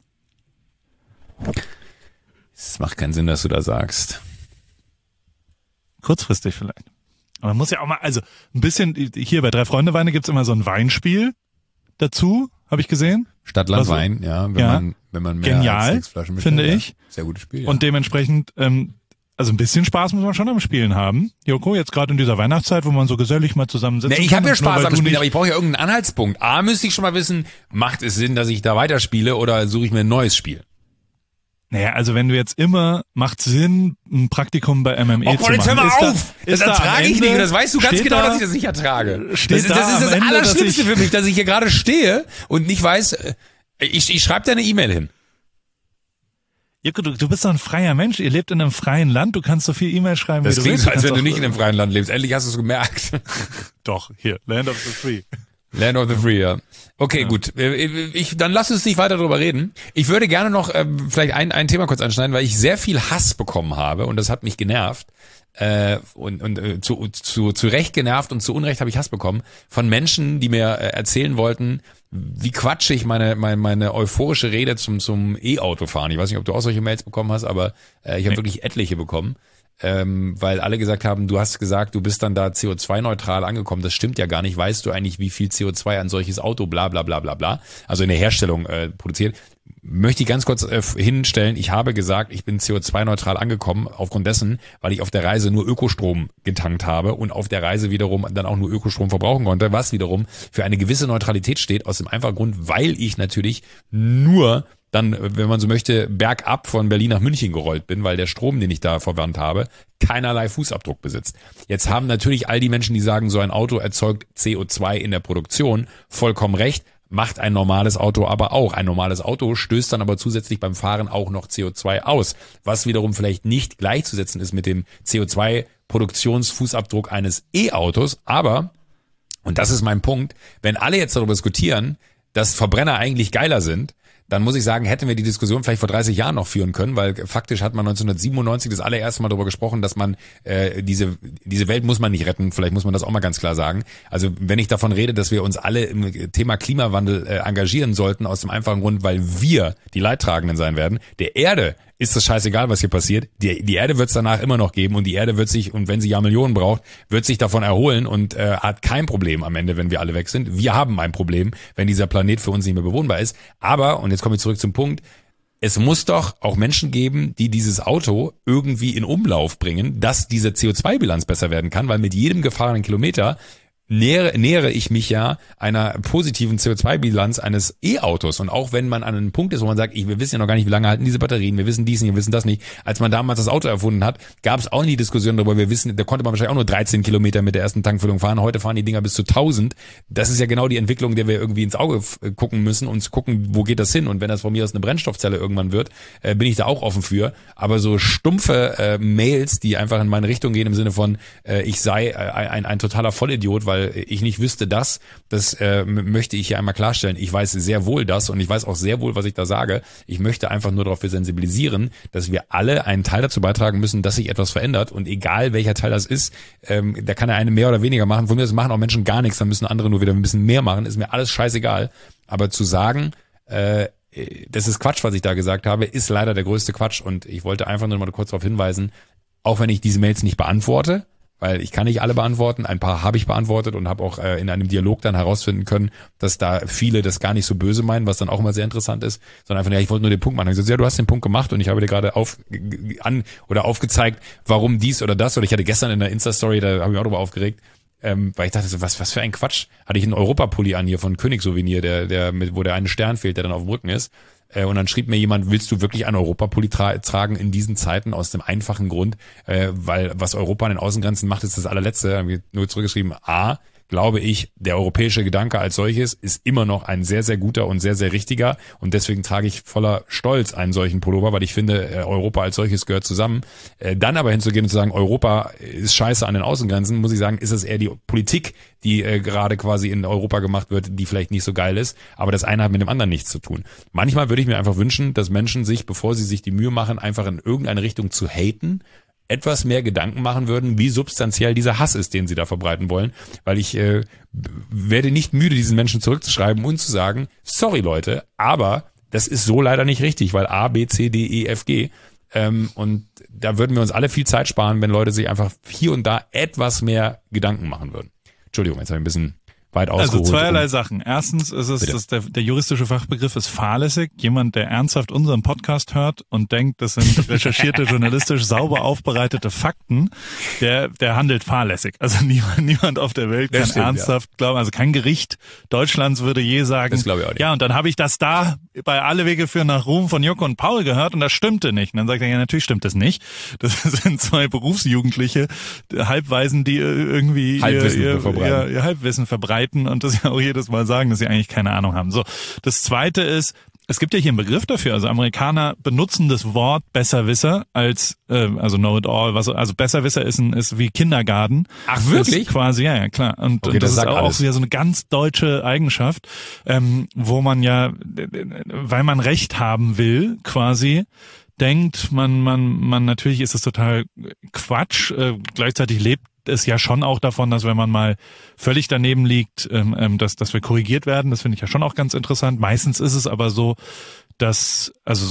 Es macht keinen Sinn, dass du da sagst. Kurzfristig vielleicht. Aber man muss ja auch mal, also ein bisschen, hier bei Drei-Freunde-Weine gibt's immer so ein Weinspiel dazu, habe ich gesehen. Stadt, Land, Wein, ja, wenn man mehr genial, als 6 Flaschen bestellt, finde ich. Sehr gutes Spiel. Ja. Und dementsprechend, also ein bisschen Spaß muss man schon am Spielen haben. Joko, jetzt gerade in dieser Weihnachtszeit, wo man so gesellig mal zusammensitzt. Nee, ich habe ja Spaß am Spielen, aber ich brauche ja irgendeinen Anhaltspunkt. A, müsste ich schon mal wissen, macht es Sinn, dass ich da weiterspiele oder suche ich mir ein neues Spiel? Naja, also wenn du jetzt immer, macht Sinn, ein Praktikum bei MME zu machen. Jetzt hör mal auf! Das ertrage ich nicht. Das weißt du ganz genau, dass ich das nicht ertrage. Das ist das Allerschlimmste für mich, dass ich hier gerade stehe und nicht weiß, ich schreibe dir eine E-Mail hin. Joko, du bist doch ein freier Mensch. Ihr lebt in einem freien Land. Du kannst so viel E-Mail schreiben, wie du willst. Das klingt so, als wenn du nicht in einem freien Land lebst. Endlich hast du es gemerkt. Doch, hier, Land of the Free. Land of the Free, ja. Okay, gut. Dann lass uns nicht weiter drüber reden. Ich würde gerne noch vielleicht ein Thema kurz anschneiden, weil ich sehr viel Hass bekommen habe und das hat mich genervt. Zu Recht genervt und zu Unrecht habe ich Hass bekommen von Menschen, die mir erzählen wollten, wie quatschig meine euphorische Rede zum E-Auto fahren. Ich weiß nicht, ob du auch solche Mails bekommen hast, aber ich habe wirklich etliche bekommen. Weil alle gesagt haben, du hast gesagt, du bist dann da CO2-neutral angekommen. Das stimmt ja gar nicht. Weißt du eigentlich, wie viel CO2 ein solches Auto bla bla bla bla bla, also in der Herstellung produziert? Möchte ich ganz kurz hinstellen, ich habe gesagt, ich bin CO2-neutral angekommen, aufgrund dessen, weil ich auf der Reise nur Ökostrom getankt habe und auf der Reise wiederum dann auch nur Ökostrom verbrauchen konnte, was wiederum für eine gewisse Neutralität steht, aus dem einfachen Grund, weil ich natürlich nur dann, wenn man so möchte, bergab von Berlin nach München gerollt bin, weil der Strom, den ich da verwandt habe, keinerlei Fußabdruck besitzt. Jetzt haben natürlich all die Menschen, die sagen, so ein Auto erzeugt CO2 in der Produktion, vollkommen recht, macht ein normales Auto aber auch. Ein normales Auto stößt dann aber zusätzlich beim Fahren auch noch CO2 aus, was wiederum vielleicht nicht gleichzusetzen ist mit dem CO2-Produktionsfußabdruck eines E-Autos, aber, und das ist mein Punkt, wenn alle jetzt darüber diskutieren, dass Verbrenner eigentlich geiler sind, dann muss ich sagen, hätten wir die Diskussion vielleicht vor 30 Jahren noch führen können, weil faktisch hat man 1997 das allererste Mal darüber gesprochen, dass man diese Welt muss man nicht retten, vielleicht muss man das auch mal ganz klar sagen. Also wenn ich davon rede, dass wir uns alle im Thema Klimawandel engagieren sollten, aus dem einfachen Grund, weil wir die Leidtragenden sein werden, der Erde ist das scheißegal, was hier passiert. Die Erde wird es danach immer noch geben und die Erde wird sich, und wenn sie Jahrmillionen braucht, wird sich davon erholen und hat kein Problem am Ende, wenn wir alle weg sind. Wir haben ein Problem, wenn dieser Planet für uns nicht mehr bewohnbar ist. Aber, und jetzt komme ich zurück zum Punkt, es muss doch auch Menschen geben, die dieses Auto irgendwie in Umlauf bringen, dass diese CO2-Bilanz besser werden kann, weil mit jedem gefahrenen Kilometer nähere ich mich ja einer positiven CO2-Bilanz eines E-Autos. Und auch wenn man an einem Punkt ist, wo man sagt, wir wissen ja noch gar nicht, wie lange halten diese Batterien, wir wissen dies nicht, wir wissen das nicht. Als man damals das Auto erfunden hat, gab es auch nie Diskussionen darüber, da konnte man wahrscheinlich auch nur 13 Kilometer mit der ersten Tankfüllung fahren. Heute fahren die Dinger bis zu 1000. Das ist ja genau die Entwicklung, der wir irgendwie ins Auge gucken müssen und zu gucken, wo geht das hin. Und wenn das von mir aus eine Brennstoffzelle irgendwann wird, bin ich da auch offen für. Aber so stumpfe Mails, die einfach in meine Richtung gehen, im Sinne von, ich sei ein totaler Vollidiot, weil ich nicht wüsste das möchte ich hier einmal klarstellen. Ich weiß sehr wohl das und ich weiß auch sehr wohl, was ich da sage. Ich möchte einfach nur dafür sensibilisieren, dass wir alle einen Teil dazu beitragen müssen, dass sich etwas verändert und egal welcher Teil das ist, da kann der eine mehr oder weniger machen. Von mir aus machen auch Menschen gar nichts, dann müssen andere nur wieder ein bisschen mehr machen, ist mir alles scheißegal. Aber zu sagen, das ist Quatsch, was ich da gesagt habe, ist leider der größte Quatsch und ich wollte einfach nur mal kurz darauf hinweisen, auch wenn ich diese Mails nicht beantworte, weil ich kann nicht alle beantworten, ein paar habe ich beantwortet und habe auch in einem Dialog dann herausfinden können, dass da viele das gar nicht so böse meinen, was dann auch immer sehr interessant ist, sondern einfach, ich wollte nur den Punkt machen. Ich gesagt, ja, du hast den Punkt gemacht und ich habe dir gerade aufgezeigt, warum dies oder das, oder ich hatte gestern in der Insta-Story, da habe ich mich auch drüber aufgeregt, weil ich dachte so, was für ein Quatsch, hatte ich einen Europapulli an hier von König-Souvenir, wo der eine Stern fehlt, der dann auf dem Rücken ist. Und dann schrieb mir jemand, willst du wirklich einen Europapulli tragen in diesen Zeiten aus dem einfachen Grund, weil was Europa an den Außengrenzen macht, ist das allerletzte. Da habe ich nur zurückgeschrieben, glaube ich, der europäische Gedanke als solches ist immer noch ein sehr, sehr guter und sehr, sehr richtiger und deswegen trage ich voller Stolz einen solchen Pullover, weil ich finde, Europa als solches gehört zusammen. Dann aber hinzugehen und zu sagen, Europa ist scheiße an den Außengrenzen, muss ich sagen, ist es eher die Politik, die gerade quasi in Europa gemacht wird, die vielleicht nicht so geil ist, aber das eine hat mit dem anderen nichts zu tun. Manchmal würde ich mir einfach wünschen, dass Menschen sich, bevor sie sich die Mühe machen, einfach in irgendeine Richtung zu haten, etwas mehr Gedanken machen würden, wie substanziell dieser Hass ist, den sie da verbreiten wollen, weil ich werde nicht müde, diesen Menschen zurückzuschreiben und zu sagen, sorry Leute, aber das ist so leider nicht richtig, weil A, B, C, D, E, F, G und da würden wir uns alle viel Zeit sparen, wenn Leute sich einfach hier und da etwas mehr Gedanken machen würden. Entschuldigung, jetzt habe ich ein bisschen weit ausgeholt. Also zweierlei Sachen. Erstens ist es, dass der juristische Fachbegriff ist fahrlässig. Jemand, der ernsthaft unseren Podcast hört und denkt, das sind recherchierte, journalistisch sauber aufbereitete Fakten, der handelt fahrlässig. Also niemand auf der Welt kann ernsthaft glauben, also kein Gericht Deutschlands würde je sagen, das glaube ich auch nicht. Ja, und dann habe ich das da bei Alle Wege führen nach Ruhm von Jocko und Paul gehört und das stimmte nicht. Und dann sagt er, ja, natürlich stimmt das nicht. Das sind zwei Berufsjugendliche, Halbwaisen, die irgendwie ihr Halbwissen verbreiten und das ja auch jedes Mal sagen, dass sie eigentlich keine Ahnung haben. So, das Zweite ist, es gibt ja hier einen Begriff dafür. Also Amerikaner benutzen das Wort Besserwisser als also Know-it-all. Also Besserwisser ist wie Kindergarten. Ach wirklich? Ist quasi, ja klar. Und, okay, und das ist auch wieder so eine ganz deutsche Eigenschaft, wo man ja, weil man Recht haben will, quasi denkt man natürlich ist es total Quatsch. Gleichzeitig lebt es ja schon auch davon, dass wenn man mal völlig daneben liegt, dass wir korrigiert werden. Das finde ich ja schon auch ganz interessant. Meistens ist es aber so, dass ich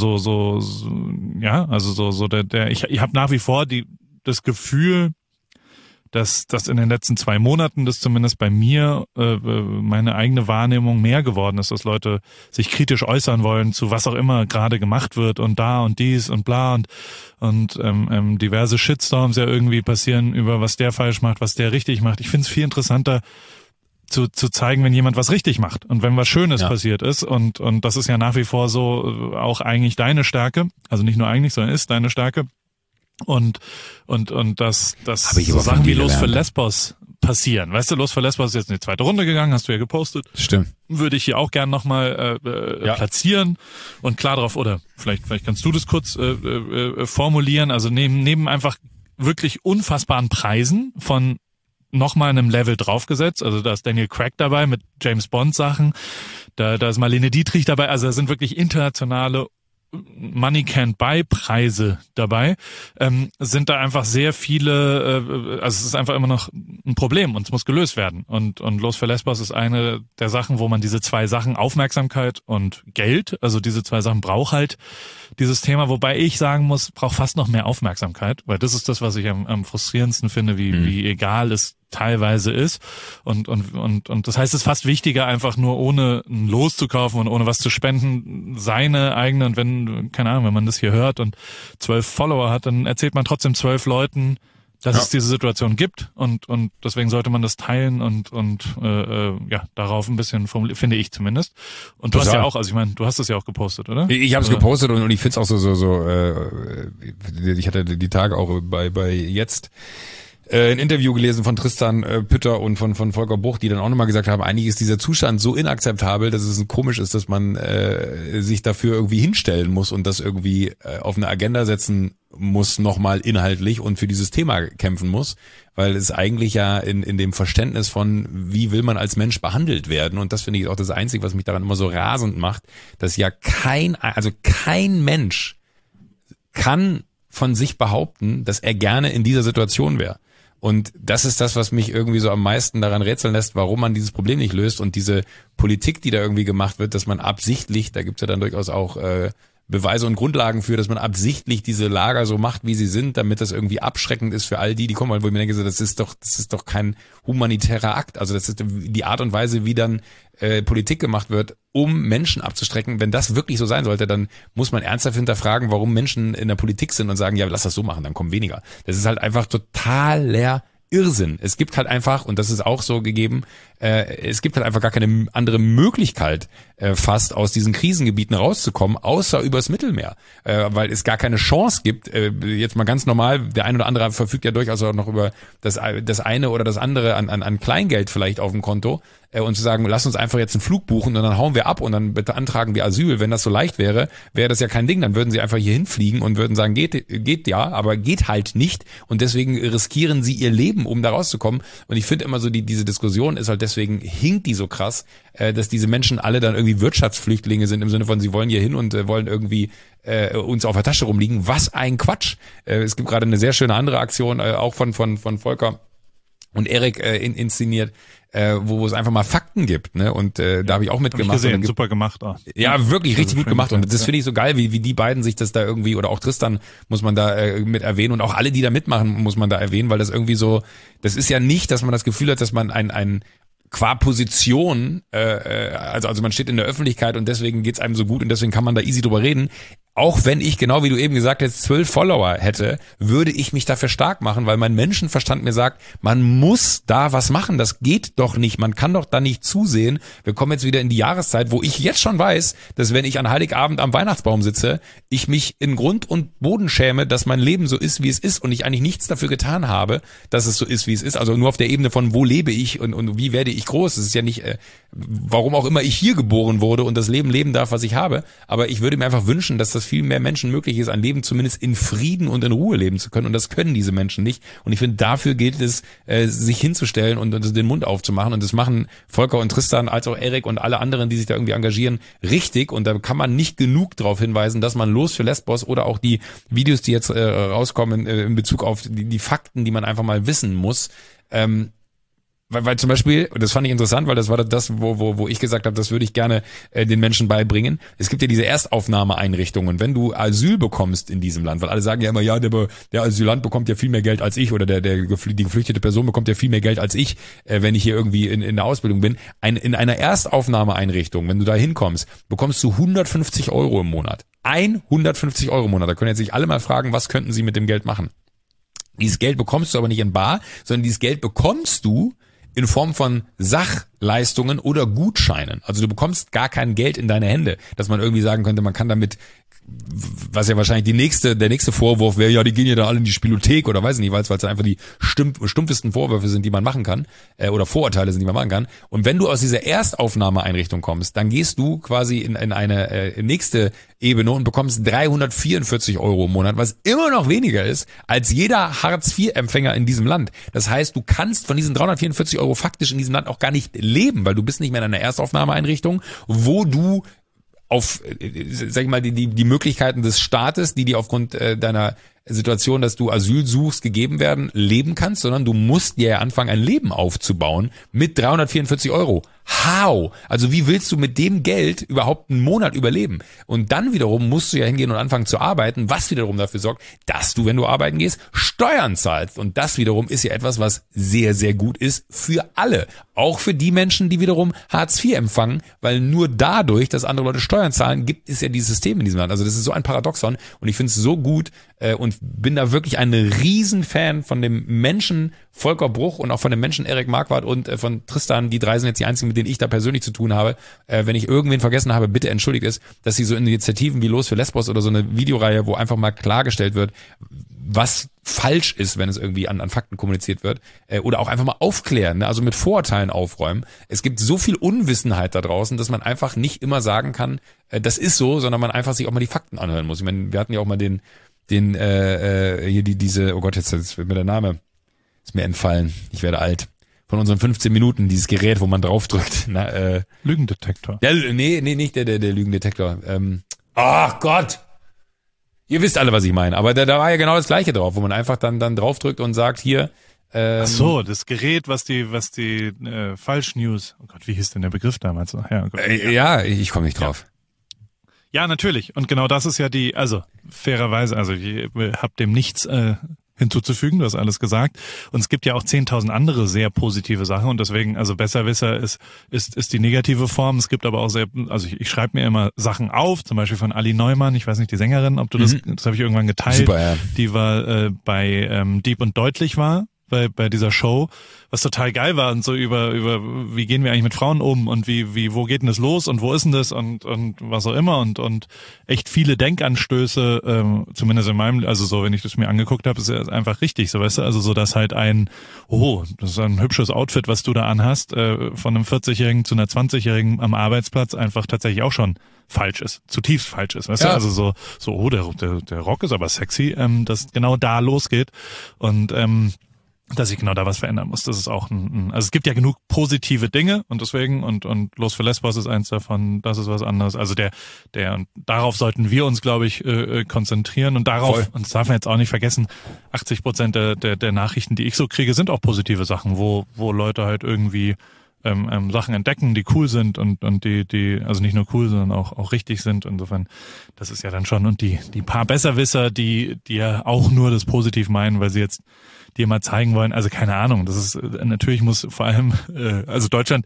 habe nach wie vor das Gefühl, dass in den letzten 2 Monaten, das zumindest bei mir, meine eigene Wahrnehmung mehr geworden ist, dass Leute sich kritisch äußern wollen zu was auch immer gerade gemacht wird und da und dies und bla und diverse Shitstorms ja irgendwie passieren über was der falsch macht, was der richtig macht. Ich finde es viel interessanter zu zeigen, wenn jemand was richtig macht und wenn was Schönes passiert ist und das ist ja nach wie vor so auch eigentlich deine Stärke, also nicht nur eigentlich, sondern ist deine Stärke. Und das so Sachen wie Los für Lesbos passieren. Weißt du, Los für Lesbos ist jetzt in die 2. Runde gegangen, hast du ja gepostet. Stimmt. Würde ich hier auch gern nochmal platzieren und klar drauf, oder vielleicht kannst du das kurz formulieren, also neben einfach wirklich unfassbaren Preisen von nochmal einem Level draufgesetzt, also da ist Daniel Craig dabei mit James Bond Sachen, Da ist Marlene Dietrich dabei, also da sind wirklich internationale Money Can't Buy Preise dabei, sind da einfach sehr viele, also es ist einfach immer noch ein Problem und es muss gelöst werden. Und Los für Lesbos ist eine der Sachen, wo man diese zwei Sachen, Aufmerksamkeit und Geld, also diese zwei Sachen braucht halt dieses Thema, wobei ich sagen muss, braucht fast noch mehr Aufmerksamkeit, weil das ist das, was ich am frustrierendsten finde, wie egal es teilweise ist und das heißt, es ist fast wichtiger, einfach nur ohne ein Los zu kaufen und ohne was zu spenden, seine eigene, und wenn, keine Ahnung, wenn man das hier hört und 12 Follower hat, dann erzählt man trotzdem 12 Leuten, dass es diese Situation gibt und deswegen sollte man das teilen und darauf ein bisschen formulieren, finde ich zumindest. Und du hast ja auch, also ich meine, du hast es ja auch gepostet, oder? Ich habe es gepostet und ich finde es auch so ich hatte die Tage auch bei jetzt ein Interview gelesen von Tristan Pütter und von Volker Bruch, die dann auch nochmal gesagt haben, eigentlich ist dieser Zustand so inakzeptabel, dass es komisch ist, dass man sich dafür irgendwie hinstellen muss und das irgendwie auf eine Agenda setzen muss, nochmal inhaltlich und für dieses Thema kämpfen muss, weil es eigentlich ja in dem Verständnis von, wie will man als Mensch behandelt werden, und das finde ich auch das Einzige, was mich daran immer so rasend macht, dass ja kein Mensch kann von sich behaupten, dass er gerne in dieser Situation wäre. Und das ist das, was mich irgendwie so am meisten daran rätseln lässt, warum man dieses Problem nicht löst, und diese Politik, die da irgendwie gemacht wird, dass man absichtlich, da gibt's ja dann durchaus auch Beweise und Grundlagen für, dass man absichtlich diese Lager so macht, wie sie sind, damit das irgendwie abschreckend ist für all die kommen, weil wo ich mir denke, so, das ist doch kein humanitärer Akt. Also das ist die Art und Weise, wie dann Politik gemacht wird, um Menschen abzustrecken. Wenn das wirklich so sein sollte, dann muss man ernsthaft hinterfragen, warum Menschen in der Politik sind und sagen, ja, lass das so machen, dann kommen weniger. Das ist halt einfach totaler Irrsinn. Es gibt halt einfach, und das ist auch so gegeben, es gibt halt einfach gar keine andere Möglichkeit, fast aus diesen Krisengebieten rauszukommen, außer übers Mittelmeer, weil es gar keine Chance gibt, jetzt mal ganz normal, der ein oder andere verfügt ja durchaus auch noch über das eine oder das andere an Kleingeld vielleicht auf dem Konto, und zu sagen, lass uns einfach jetzt einen Flug buchen und dann hauen wir ab und dann beantragen wir Asyl. Wenn das so leicht wäre, wäre das ja kein Ding. Dann würden sie einfach hier hinfliegen und würden sagen, geht ja, aber geht halt nicht. Und deswegen riskieren sie ihr Leben, um da rauszukommen. Und ich finde immer so, diese Diskussion ist halt, deswegen hinkt die so krass, dass diese Menschen alle dann irgendwie Wirtschaftsflüchtlinge sind, im Sinne von, sie wollen hier hin und wollen irgendwie uns auf der Tasche rumliegen. Was ein Quatsch. Es gibt gerade eine sehr schöne andere Aktion, auch von Volker und Erik inszeniert, wo es einfach mal Fakten gibt, ne? Und da habe ich auch mitgemacht. Hab ich gesehen, super gemacht auch. Ja, wirklich richtig gut gemacht. Und das finde ich so geil, wie die beiden sich das da irgendwie, oder auch Tristan muss man da mit erwähnen und auch alle, die da mitmachen, muss man da erwähnen, weil das irgendwie so, das ist ja nicht, dass man das Gefühl hat, dass man ein qua Position, also man steht in der Öffentlichkeit und deswegen geht's einem so gut und deswegen kann man da easy drüber reden. Auch wenn ich, genau wie du eben gesagt hast, 12 Follower hätte, würde ich mich dafür stark machen, weil mein Menschenverstand mir sagt, man muss da was machen, das geht doch nicht, man kann doch da nicht zusehen. Wir kommen jetzt wieder in die Jahreszeit, wo ich jetzt schon weiß, dass wenn ich an Heiligabend am Weihnachtsbaum sitze, ich mich in Grund und Boden schäme, dass mein Leben so ist, wie es ist und ich eigentlich nichts dafür getan habe, dass es so ist, wie es ist. Also nur auf der Ebene von, wo lebe ich und wie werde ich groß. Es ist ja nicht, warum auch immer ich hier geboren wurde und das Leben leben darf, was ich habe. Aber ich würde mir einfach wünschen, dass das viel mehr Menschen möglich ist, ein Leben zumindest in Frieden und in Ruhe leben zu können. Und das können diese Menschen nicht. Und ich finde, dafür gilt es, sich hinzustellen und den Mund aufzumachen. Und das machen Volker und Tristan als auch Erik und alle anderen, die sich da irgendwie engagieren, richtig. Und da kann man nicht genug darauf hinweisen, dass man Los für Lesbos oder auch die Videos, die jetzt rauskommen in Bezug auf die Fakten, die man einfach mal wissen muss, weil zum Beispiel, und das fand ich interessant, weil das war das, wo ich gesagt habe, das würde ich gerne den Menschen beibringen. Es gibt ja diese Erstaufnahmeeinrichtungen. Wenn du Asyl bekommst in diesem Land, weil alle sagen ja immer, ja, der Asylant bekommt ja viel mehr Geld als ich oder die geflüchtete Person bekommt ja viel mehr Geld als ich, wenn ich hier irgendwie in der Ausbildung bin. In einer Erstaufnahmeeinrichtung, wenn du da hinkommst, bekommst du 150 Euro im Monat. 150 Euro im Monat. Da können jetzt sich alle mal fragen, was könnten sie mit dem Geld machen? Dieses Geld bekommst du aber nicht in bar, sondern dieses Geld bekommst du in Form von Sachleistungen oder Gutscheinen. Also du bekommst gar kein Geld in deine Hände, dass man irgendwie sagen könnte, man kann damit was ja wahrscheinlich der nächste Vorwurf wäre, ja, die gehen ja da alle in die Spielothek oder weiß ich nicht, weil es einfach die stumpfesten Vorwürfe sind, die man machen kann, oder Vorurteile sind, die man machen kann. Und wenn du aus dieser Erstaufnahmeeinrichtung kommst, dann gehst du quasi in eine nächste Ebene und bekommst 344 € im Monat, was immer noch weniger ist als jeder Hartz-IV-Empfänger in diesem Land. Das heißt, du kannst von diesen 344 € faktisch in diesem Land auch gar nicht leben, weil du bist nicht mehr in einer Erstaufnahmeeinrichtung, wo du auf, sag ich mal, die Möglichkeiten des Staates, die dir aufgrund deiner Situation, dass du Asyl suchst, gegeben werden, leben kannst, sondern du musst ja anfangen, ein Leben aufzubauen mit 344 €. How? Also wie willst du mit dem Geld überhaupt einen Monat überleben? Und dann wiederum musst du ja hingehen und anfangen zu arbeiten, was wiederum dafür sorgt, dass du, wenn du arbeiten gehst, Steuern zahlst. Und das wiederum ist ja etwas, was sehr, sehr gut ist für alle. Auch für die Menschen, die wiederum Hartz IV empfangen, weil nur dadurch, dass andere Leute Steuern zahlen, gibt es ja dieses System in diesem Land. Also das ist so ein Paradoxon und ich finde es so gut und bin da wirklich ein Riesenfan von dem Menschen Volker Bruch und auch von dem Menschen Erik Marquardt und von Tristan. Die drei sind jetzt die einzigen, mit denen ich da persönlich zu tun habe. Wenn ich irgendwen vergessen habe, bitte entschuldigt es, dass sie so Initiativen wie Los für Lesbos oder so eine Videoreihe, wo einfach mal klargestellt wird, was falsch ist, wenn es irgendwie an Fakten kommuniziert wird, oder auch einfach mal aufklären, ne? Also mit Vorurteilen aufräumen. Es gibt so viel Unwissenheit da draußen, dass man einfach nicht immer sagen kann, das ist so, sondern man einfach sich auch mal die Fakten anhören muss. Ich meine, wir hatten ja auch mal diese, oh Gott, jetzt wird mir der Name, ist mir entfallen, ich werde alt. Von unseren 15 Minuten, dieses Gerät, wo man draufdrückt. Lügendetektor. Ja, nee, nicht der Lügendetektor. Ach Gott! Ihr wisst alle, was ich meine. Aber da war ja genau das Gleiche drauf, wo man einfach dann draufdrückt und sagt, hier. Ach so, das Gerät, was die Falsch-News. Oh Gott, wie hieß denn der Begriff damals? Ja, Gott, ja, ich komme nicht drauf. Ja, natürlich. Und genau das ist ja also fairerweise, also ich habe dem nichts hinzuzufügen, du hast alles gesagt. Und es gibt ja auch 10.000 andere sehr positive Sachen und deswegen, also Besserwisser ist die negative Form. Es gibt aber auch ich schreibe mir immer Sachen auf, zum Beispiel von Ali Neumann, ich weiß nicht, die Sängerin, ob du das habe ich irgendwann geteilt. Super, ja. Die war bei Deep und Deutlich war. Bei dieser Show, was total geil war und so über wie gehen wir eigentlich mit Frauen um und wo geht denn das los und wo ist denn das und was auch immer und echt viele Denkanstöße, zumindest in meinem, also so, wenn ich das mir angeguckt habe, ist ja einfach richtig, so weißt du, also so, dass halt das ist ein hübsches Outfit, was du da anhast, von einem 40-Jährigen zu einer 20-Jährigen am Arbeitsplatz einfach tatsächlich auch schon falsch ist, zutiefst falsch ist, weißt du, also der Rock ist aber sexy, dass genau da losgeht und dass ich genau da was verändern muss. Das ist auch also es gibt ja genug positive Dinge und deswegen und Los für Lesbos ist eins davon, das ist was anderes. Also und darauf sollten wir uns, glaube ich, konzentrieren und darauf, Voll. und das darf man jetzt auch nicht vergessen, 80% der Nachrichten, die ich so kriege, sind auch positive Sachen, wo Leute halt irgendwie Sachen entdecken, die cool sind und die also nicht nur cool, sondern auch richtig sind. Insofern, das ist ja dann schon, und die paar Besserwisser, die ja auch nur das positiv meinen, weil sie jetzt dir mal zeigen wollen, also keine Ahnung, das ist, natürlich muss vor allem, also Deutschland,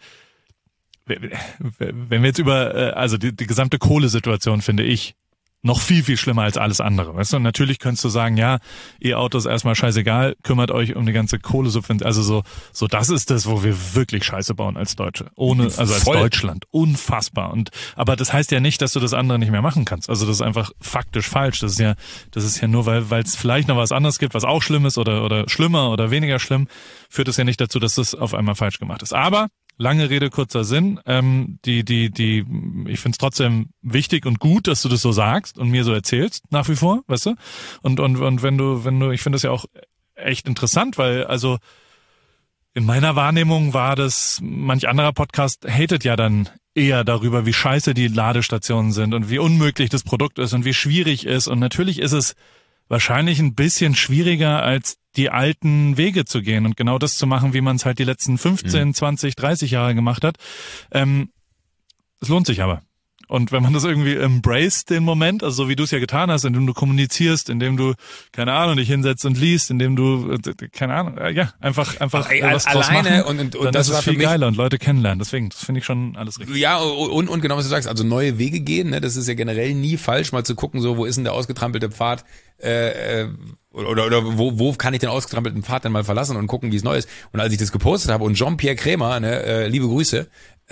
wenn wir jetzt über, also die gesamte Kohlesituation, finde ich, noch viel, viel schlimmer als alles andere. Weißt du, und natürlich könntest du sagen, ja, E-Autos erstmal scheißegal, kümmert euch um die ganze Kohlesubvention. Also so das ist das, wo wir wirklich Scheiße bauen als Deutsche. Also als Deutschland. Unfassbar. Aber das heißt ja nicht, dass du das andere nicht mehr machen kannst. Also das ist einfach faktisch falsch. Das ist ja nur, weil es vielleicht noch was anderes gibt, was auch schlimm ist oder schlimmer oder weniger schlimm, führt es ja nicht dazu, dass das auf einmal falsch gemacht ist. Aber lange Rede, kurzer Sinn. Ich finde es trotzdem wichtig und gut, dass du das so sagst und mir so erzählst, nach wie vor, weißt du? Und wenn du, ich finde das ja auch echt interessant, weil, also, in meiner Wahrnehmung war das, manch anderer Podcast hatet ja dann eher darüber, wie scheiße die Ladestationen sind und wie unmöglich das Produkt ist und wie schwierig ist. Und natürlich ist es wahrscheinlich ein bisschen schwieriger, als die alten Wege zu gehen und genau das zu machen, wie man es halt die letzten 15, 20, 30 Jahre gemacht hat. Es lohnt sich aber. Und wenn man das irgendwie embraced, den Moment, also so wie du es ja getan hast, indem du kommunizierst, indem du, keine Ahnung, dich hinsetzt und liest, indem du, keine Ahnung, einfach was draus alleine machen, und dann das ist war es viel für mich geiler und Leute kennenlernen. Deswegen, das finde ich schon alles richtig. Ja, und genau was du sagst, also neue Wege gehen, ne, das ist ja generell nie falsch, mal zu gucken, so, wo ist denn der ausgetrampelte Pfad, oder wo kann ich den ausgetrampelten Pfad denn mal verlassen und gucken, wie es neu ist. Und als ich das gepostet habe und Jean-Pierre Krämer, ne, liebe Grüße,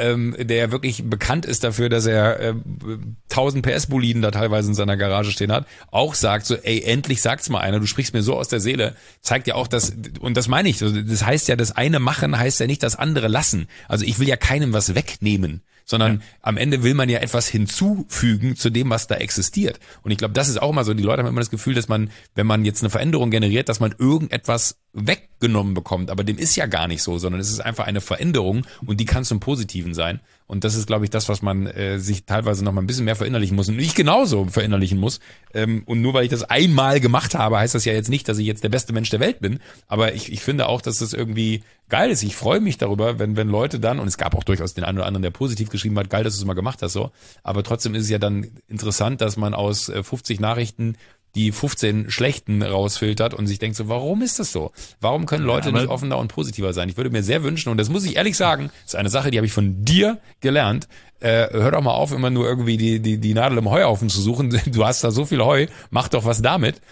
der wirklich bekannt ist dafür, dass er 1000 PS-Boliden da teilweise in seiner Garage stehen hat, auch sagt so, ey, endlich sagt's mal einer, du sprichst mir so aus der Seele, zeigt ja auch, dass, und das meine ich, das heißt ja, das eine machen heißt ja nicht das andere lassen. Also ich will ja keinem was wegnehmen, sondern am Ende will man ja etwas hinzufügen zu dem, was da existiert. Und ich glaube, das ist auch immer so, die Leute haben immer das Gefühl, dass man, wenn man jetzt eine Veränderung generiert, dass man irgendetwas weggenommen bekommt. Aber dem ist ja gar nicht so, sondern es ist einfach eine Veränderung und die kann zum Positiven sein. Und das ist, glaube ich, das, was man sich teilweise noch mal ein bisschen mehr verinnerlichen muss. Und ich genauso verinnerlichen muss. Und nur weil ich das einmal gemacht habe, heißt das ja jetzt nicht, dass ich jetzt der beste Mensch der Welt bin. Aber ich finde auch, dass das irgendwie geil ist. Ich freue mich darüber, wenn Leute dann, und es gab auch durchaus den einen oder anderen, der positiv geschrieben hat, geil, dass du es mal gemacht hast, so. Aber trotzdem ist es ja dann interessant, dass man aus 50 Nachrichten die 15 schlechten rausfiltert und sich denkt so, warum ist das so? Warum können Leute nicht offener und positiver sein? Ich würde mir sehr wünschen, und das muss ich ehrlich sagen, ist eine Sache, die habe ich von dir gelernt. Hör doch mal auf, immer nur irgendwie die Nadel im Heuhaufen zu suchen. Du hast da so viel Heu, mach doch was damit.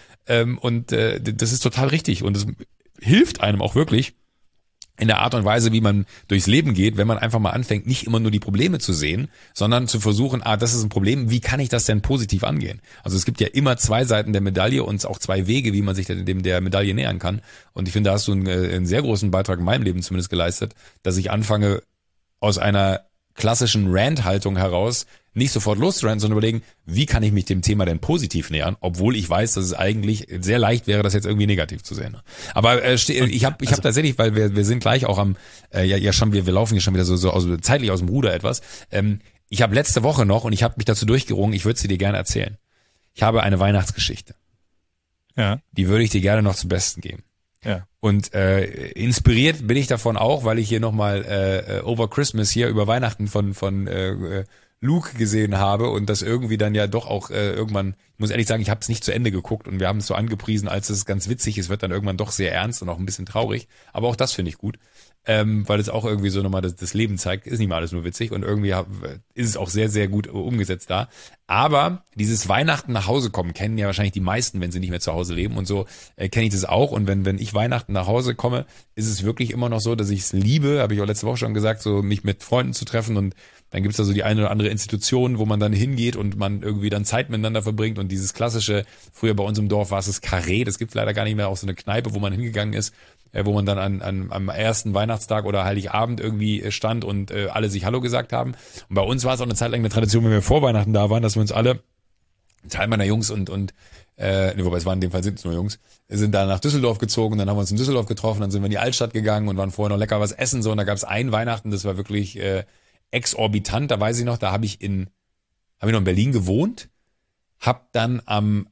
Das ist total richtig und es hilft einem auch wirklich, in der Art und Weise, wie man durchs Leben geht, wenn man einfach mal anfängt, nicht immer nur die Probleme zu sehen, sondern zu versuchen, das ist ein Problem, wie kann ich das denn positiv angehen? Also es gibt ja immer zwei Seiten der Medaille und auch zwei Wege, wie man sich dem der Medaille nähern kann. Und ich finde, da hast du einen sehr großen Beitrag in meinem Leben zumindest geleistet, dass ich anfange, aus einer klassischen Rant-Haltung heraus nicht sofort loszurennen, sondern überlegen, wie kann ich mich dem Thema denn positiv nähern, obwohl ich weiß, dass es eigentlich sehr leicht wäre, das jetzt irgendwie negativ zu sehen. Aber ich habe tatsächlich, weil wir sind gleich auch am, wir laufen hier schon wieder so zeitlich aus dem Ruder etwas. Ich habe letzte Woche noch, und ich habe mich dazu durchgerungen, ich würde sie dir gerne erzählen. Ich habe eine Weihnachtsgeschichte. Ja. Die würde ich dir gerne noch zum Besten geben. Ja. Und inspiriert bin ich davon auch, weil ich hier nochmal Over Christmas hier über Weihnachten von Luke gesehen habe und das irgendwie dann ja doch auch irgendwann, ich muss ehrlich sagen, ich habe es nicht zu Ende geguckt und wir haben es so angepriesen, als es ganz witzig ist, wird dann irgendwann doch sehr ernst und auch ein bisschen traurig, aber auch das finde ich gut, weil es auch irgendwie so nochmal das Leben zeigt, ist nicht mal alles nur witzig und irgendwie ist es auch sehr, sehr gut umgesetzt da. Aber dieses Weihnachten nach Hause kommen kennen ja wahrscheinlich die meisten, wenn sie nicht mehr zu Hause leben und so kenne ich das auch und wenn ich Weihnachten nach Hause komme, ist es wirklich immer noch so, dass ich es liebe, habe ich auch letzte Woche schon gesagt, so mich mit Freunden zu treffen und dann gibt's da so die eine oder andere Institution, wo man dann hingeht und man irgendwie dann Zeit miteinander verbringt und dieses klassische, früher bei uns im Dorf war es das Carré, das gibt's leider gar nicht mehr, auch so eine Kneipe, wo man hingegangen ist, wo man dann am ersten Weihnachtstag oder Heiligabend irgendwie stand und alle sich Hallo gesagt haben. Und bei uns war es auch eine Zeit lang eine Tradition, wenn wir vor Weihnachten da waren, dass wir uns alle, ein Teil meiner Jungs wobei es waren in dem Fall sind es nur Jungs, sind da nach Düsseldorf gezogen, dann haben wir uns in Düsseldorf getroffen, dann sind wir in die Altstadt gegangen und waren vorher noch lecker was essen, so, und da gab's ein Weihnachten, das war wirklich exorbitant, da weiß ich noch, da habe ich noch in Berlin gewohnt, hab dann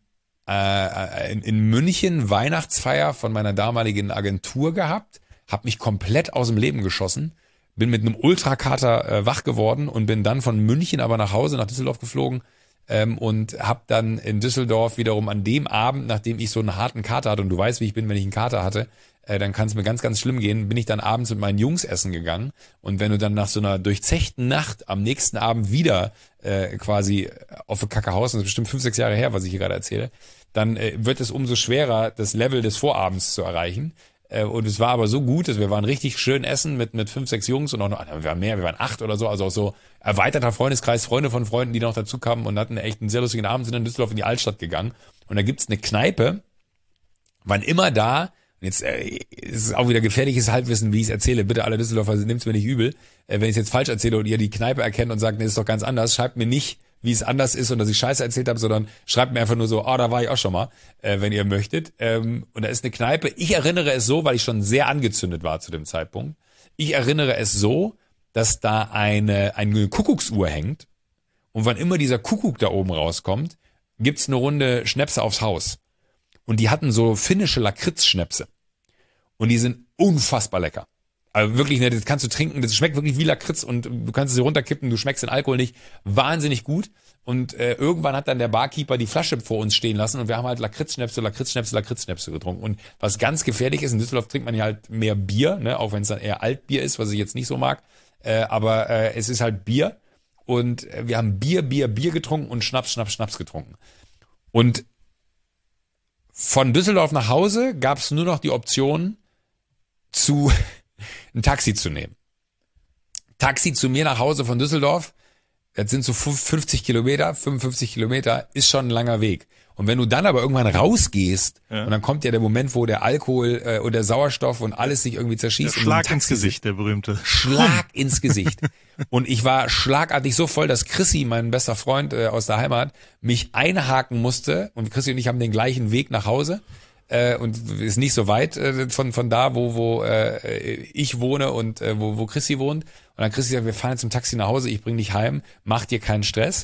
in München Weihnachtsfeier von meiner damaligen Agentur gehabt, hab mich komplett aus dem Leben geschossen, bin mit einem Ultrakater wach geworden und bin dann von München aber nach Hause, nach Düsseldorf geflogen und hab dann in Düsseldorf wiederum an dem Abend, nachdem ich so einen harten Kater hatte, und du weißt, wie ich bin, wenn ich einen Kater hatte, dann kann es mir ganz, ganz schlimm gehen, bin ich dann abends mit meinen Jungs essen gegangen. Und wenn du dann nach so einer durchzechten Nacht am nächsten Abend wieder quasi auf der Kacke haust, das ist bestimmt 5, 6 Jahre her, was ich hier gerade erzähle, dann wird es umso schwerer, das Level des Vorabends zu erreichen. Und es war aber so gut, dass wir waren richtig schön essen mit 5, 6 Jungs und auch noch, wir waren 8 oder so, also auch so erweiterter Freundeskreis, Freunde von Freunden, die noch dazu kamen und hatten echt einen sehr lustigen Abend, sind in Düsseldorf in die Altstadt gegangen. Und da gibt's eine Kneipe, wann immer da. Jetzt ist es auch wieder gefährliches Halbwissen, wie ich es erzähle. Bitte alle Düsseldorfer, nimmt's mir nicht übel. Wenn ich es jetzt falsch erzähle und ihr die Kneipe erkennt und sagt, nee, ist doch ganz anders, schreibt mir nicht, wie es anders ist und dass ich Scheiße erzählt habe, sondern schreibt mir einfach nur so, da war ich auch schon mal, wenn ihr möchtet. Und da ist eine Kneipe. Ich erinnere es so, weil ich schon sehr angezündet war zu dem Zeitpunkt. Ich erinnere es so, dass da eine Kuckucksuhr hängt und wann immer dieser Kuckuck da oben rauskommt, gibt's eine Runde Schnäpse aufs Haus. Und die hatten so finnische Lakritz-Schnäpse. Und die sind unfassbar lecker. Also wirklich, ne, das kannst du trinken, das schmeckt wirklich wie Lakritz und du kannst sie runterkippen, du schmeckst den Alkohol nicht. Wahnsinnig gut. Und irgendwann hat dann der Barkeeper die Flasche vor uns stehen lassen und wir haben halt Lakritzschnäpse getrunken. Und was ganz gefährlich ist, in Düsseldorf trinkt man ja halt mehr Bier, ne, auch wenn es dann eher Altbier ist, was ich jetzt nicht so mag. Aber es ist halt Bier. Und wir haben Bier getrunken und Schnaps getrunken. Und Von Düsseldorf nach Hause gab es nur noch die Option, ein Taxi zu nehmen. Taxi zu mir nach Hause von Düsseldorf, das sind so 55 Kilometer, ist schon ein langer Weg. Und wenn du dann aber irgendwann rausgehst, und dann kommt ja der Moment, wo der Alkohol und der Sauerstoff und alles sich irgendwie zerschießt. Der Schlag ins Gesicht, der berühmte. Schlag ins Gesicht. Und ich war schlagartig so voll, dass Chrissy, mein bester Freund aus der Heimat, mich einhaken musste. Und Chrissy und ich haben den gleichen Weg nach Hause. Und ist nicht so weit von da, wo ich wohne und wo Chrissy wohnt. Und dann Chrissy sagt, wir fahren jetzt im Taxi nach Hause, ich bring dich heim, mach dir keinen Stress.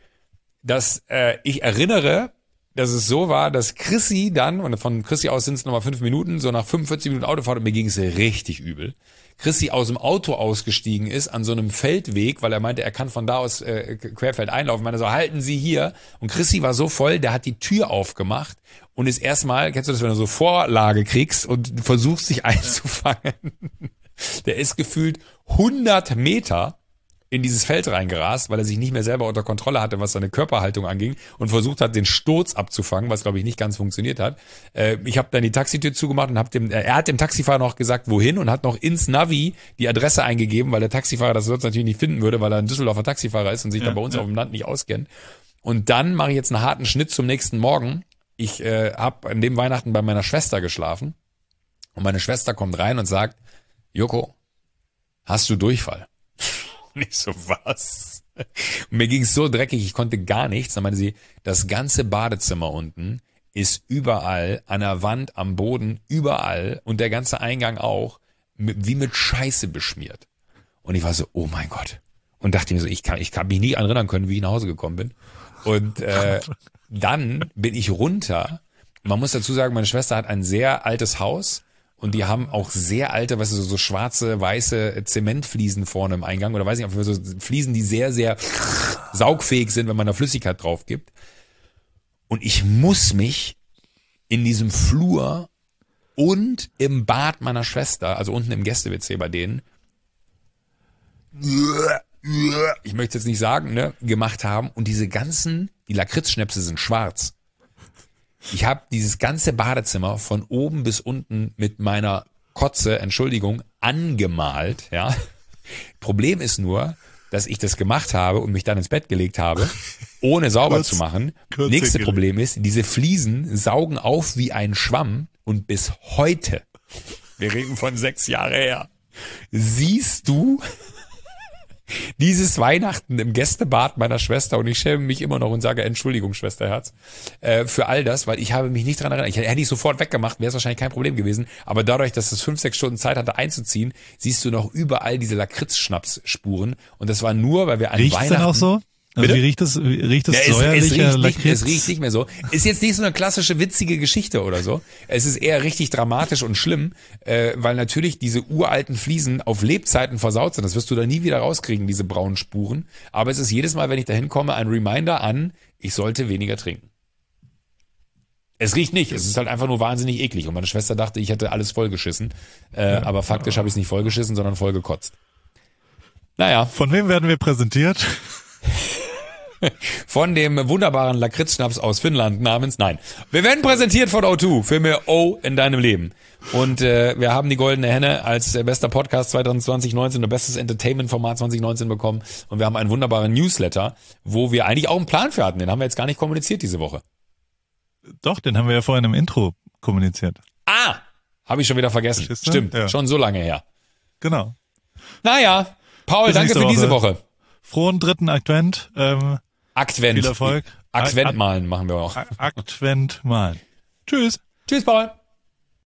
Ich erinnere, dass es so war, dass Chrissy dann, und von Chrissy aus sind es nochmal 5 Minuten, so nach 45 Minuten Autofahrt, und mir ging es richtig übel. Chrissy aus dem Auto ausgestiegen ist an so einem Feldweg, weil er meinte, er kann von da aus querfeld einlaufen. Ich meinte so, halten Sie hier. Und Chrissy war so voll, der hat die Tür aufgemacht und ist erstmal, kennst du das, wenn du so Vorlage kriegst und versuchst dich einzufangen? Der ist gefühlt 100 Meter in dieses Feld reingerast, weil er sich nicht mehr selber unter Kontrolle hatte, was seine Körperhaltung anging, und versucht hat, den Sturz abzufangen, was, glaube ich, nicht ganz funktioniert hat. Ich habe dann die Taxitür zugemacht und er hat dem Taxifahrer noch gesagt, wohin, und hat noch ins Navi die Adresse eingegeben, weil der Taxifahrer das sonst natürlich nicht finden würde, weil er ein Düsseldorfer Taxifahrer ist und sich da bei uns auf dem Land nicht auskennt. Und dann mache ich jetzt einen harten Schnitt zum nächsten Morgen. Ich habe an dem Weihnachten bei meiner Schwester geschlafen und meine Schwester kommt rein und sagt, Joko, hast du Durchfall? Nicht so, was? Und mir ging es so dreckig, ich konnte gar nichts. Dann meinte sie, das ganze Badezimmer unten ist überall, an der Wand, am Boden, überall, und der ganze Eingang auch, wie mit Scheiße beschmiert. Und ich war so, oh mein Gott. Und dachte mir so, ich kann mich nie erinnern können, wie ich nach Hause gekommen bin. Und dann bin ich runter. Man muss dazu sagen, meine Schwester hat ein sehr altes Haus. Und die haben auch sehr alte, weißt du, so schwarze, weiße Zementfliesen vorne im Eingang. Oder weiß nicht, ob so Fliesen, die sehr, sehr saugfähig sind, wenn man da Flüssigkeit drauf gibt. Und ich muss mich in diesem Flur und im Bad meiner Schwester, also unten im Gäste-WC bei denen, ich möchte jetzt nicht sagen, ne, gemacht haben. Und die Lakritzschnäpse sind schwarz. Ich habe dieses ganze Badezimmer von oben bis unten mit meiner Kotze, Entschuldigung, angemalt, ja. Problem ist nur, dass ich das gemacht habe und mich dann ins Bett gelegt habe, ohne sauber zu machen. Nächste Problem ist, diese Fliesen saugen auf wie ein Schwamm, und bis heute, wir reden von 6 Jahre her, siehst du dieses Weihnachten im Gästebad meiner Schwester, und ich schäme mich immer noch und sage Entschuldigung, Schwesterherz, für all das, weil ich habe mich nicht dran erinnert. Hätte ich sofort weggemacht, wäre es wahrscheinlich kein Problem gewesen. Aber dadurch, dass es 5-6 Stunden Zeit hatte einzuziehen, siehst du noch überall diese Lakritz-Schnapsspuren. Und das war nur, weil wir an Weihnachten... Riecht's denn auch so? Also wie riecht es säuerlicher Lakritz? Es riecht nicht mehr so. Ist jetzt nicht so eine klassische witzige Geschichte oder so. Es ist eher richtig dramatisch und schlimm, weil natürlich diese uralten Fliesen auf Lebzeiten versaut sind. Das wirst du da nie wieder rauskriegen, diese braunen Spuren. Aber es ist jedes Mal, wenn ich da hinkomme, ein Reminder an, ich sollte weniger trinken. Es riecht nicht, es ist halt einfach nur wahnsinnig eklig. Und meine Schwester dachte, ich hätte alles vollgeschissen. Aber faktisch habe ich es nicht vollgeschissen, sondern vollgekotzt. Naja. Von wem werden wir präsentiert? Von dem wunderbaren Lakritzschnaps aus Finnland namens, nein. Wir werden präsentiert von O2 für mehr O in deinem Leben. Und wir haben die Goldene Henne als bester Podcast 2019 und bestes Entertainment-Format 2019 bekommen. Und wir haben einen wunderbaren Newsletter, wo wir eigentlich auch einen Plan für hatten. Den haben wir jetzt gar nicht kommuniziert diese Woche. Doch, den haben wir ja vorhin im Intro kommuniziert. Ah, habe ich schon wieder vergessen. Stimmt, ja. Schon so lange her. Genau. Naja, Paul, danke für diese Woche. Frohen 3. Advent. Advent. Viel Erfolg. Advent malen machen wir auch. Advent malen. Tschüss. Tschüss, Paul.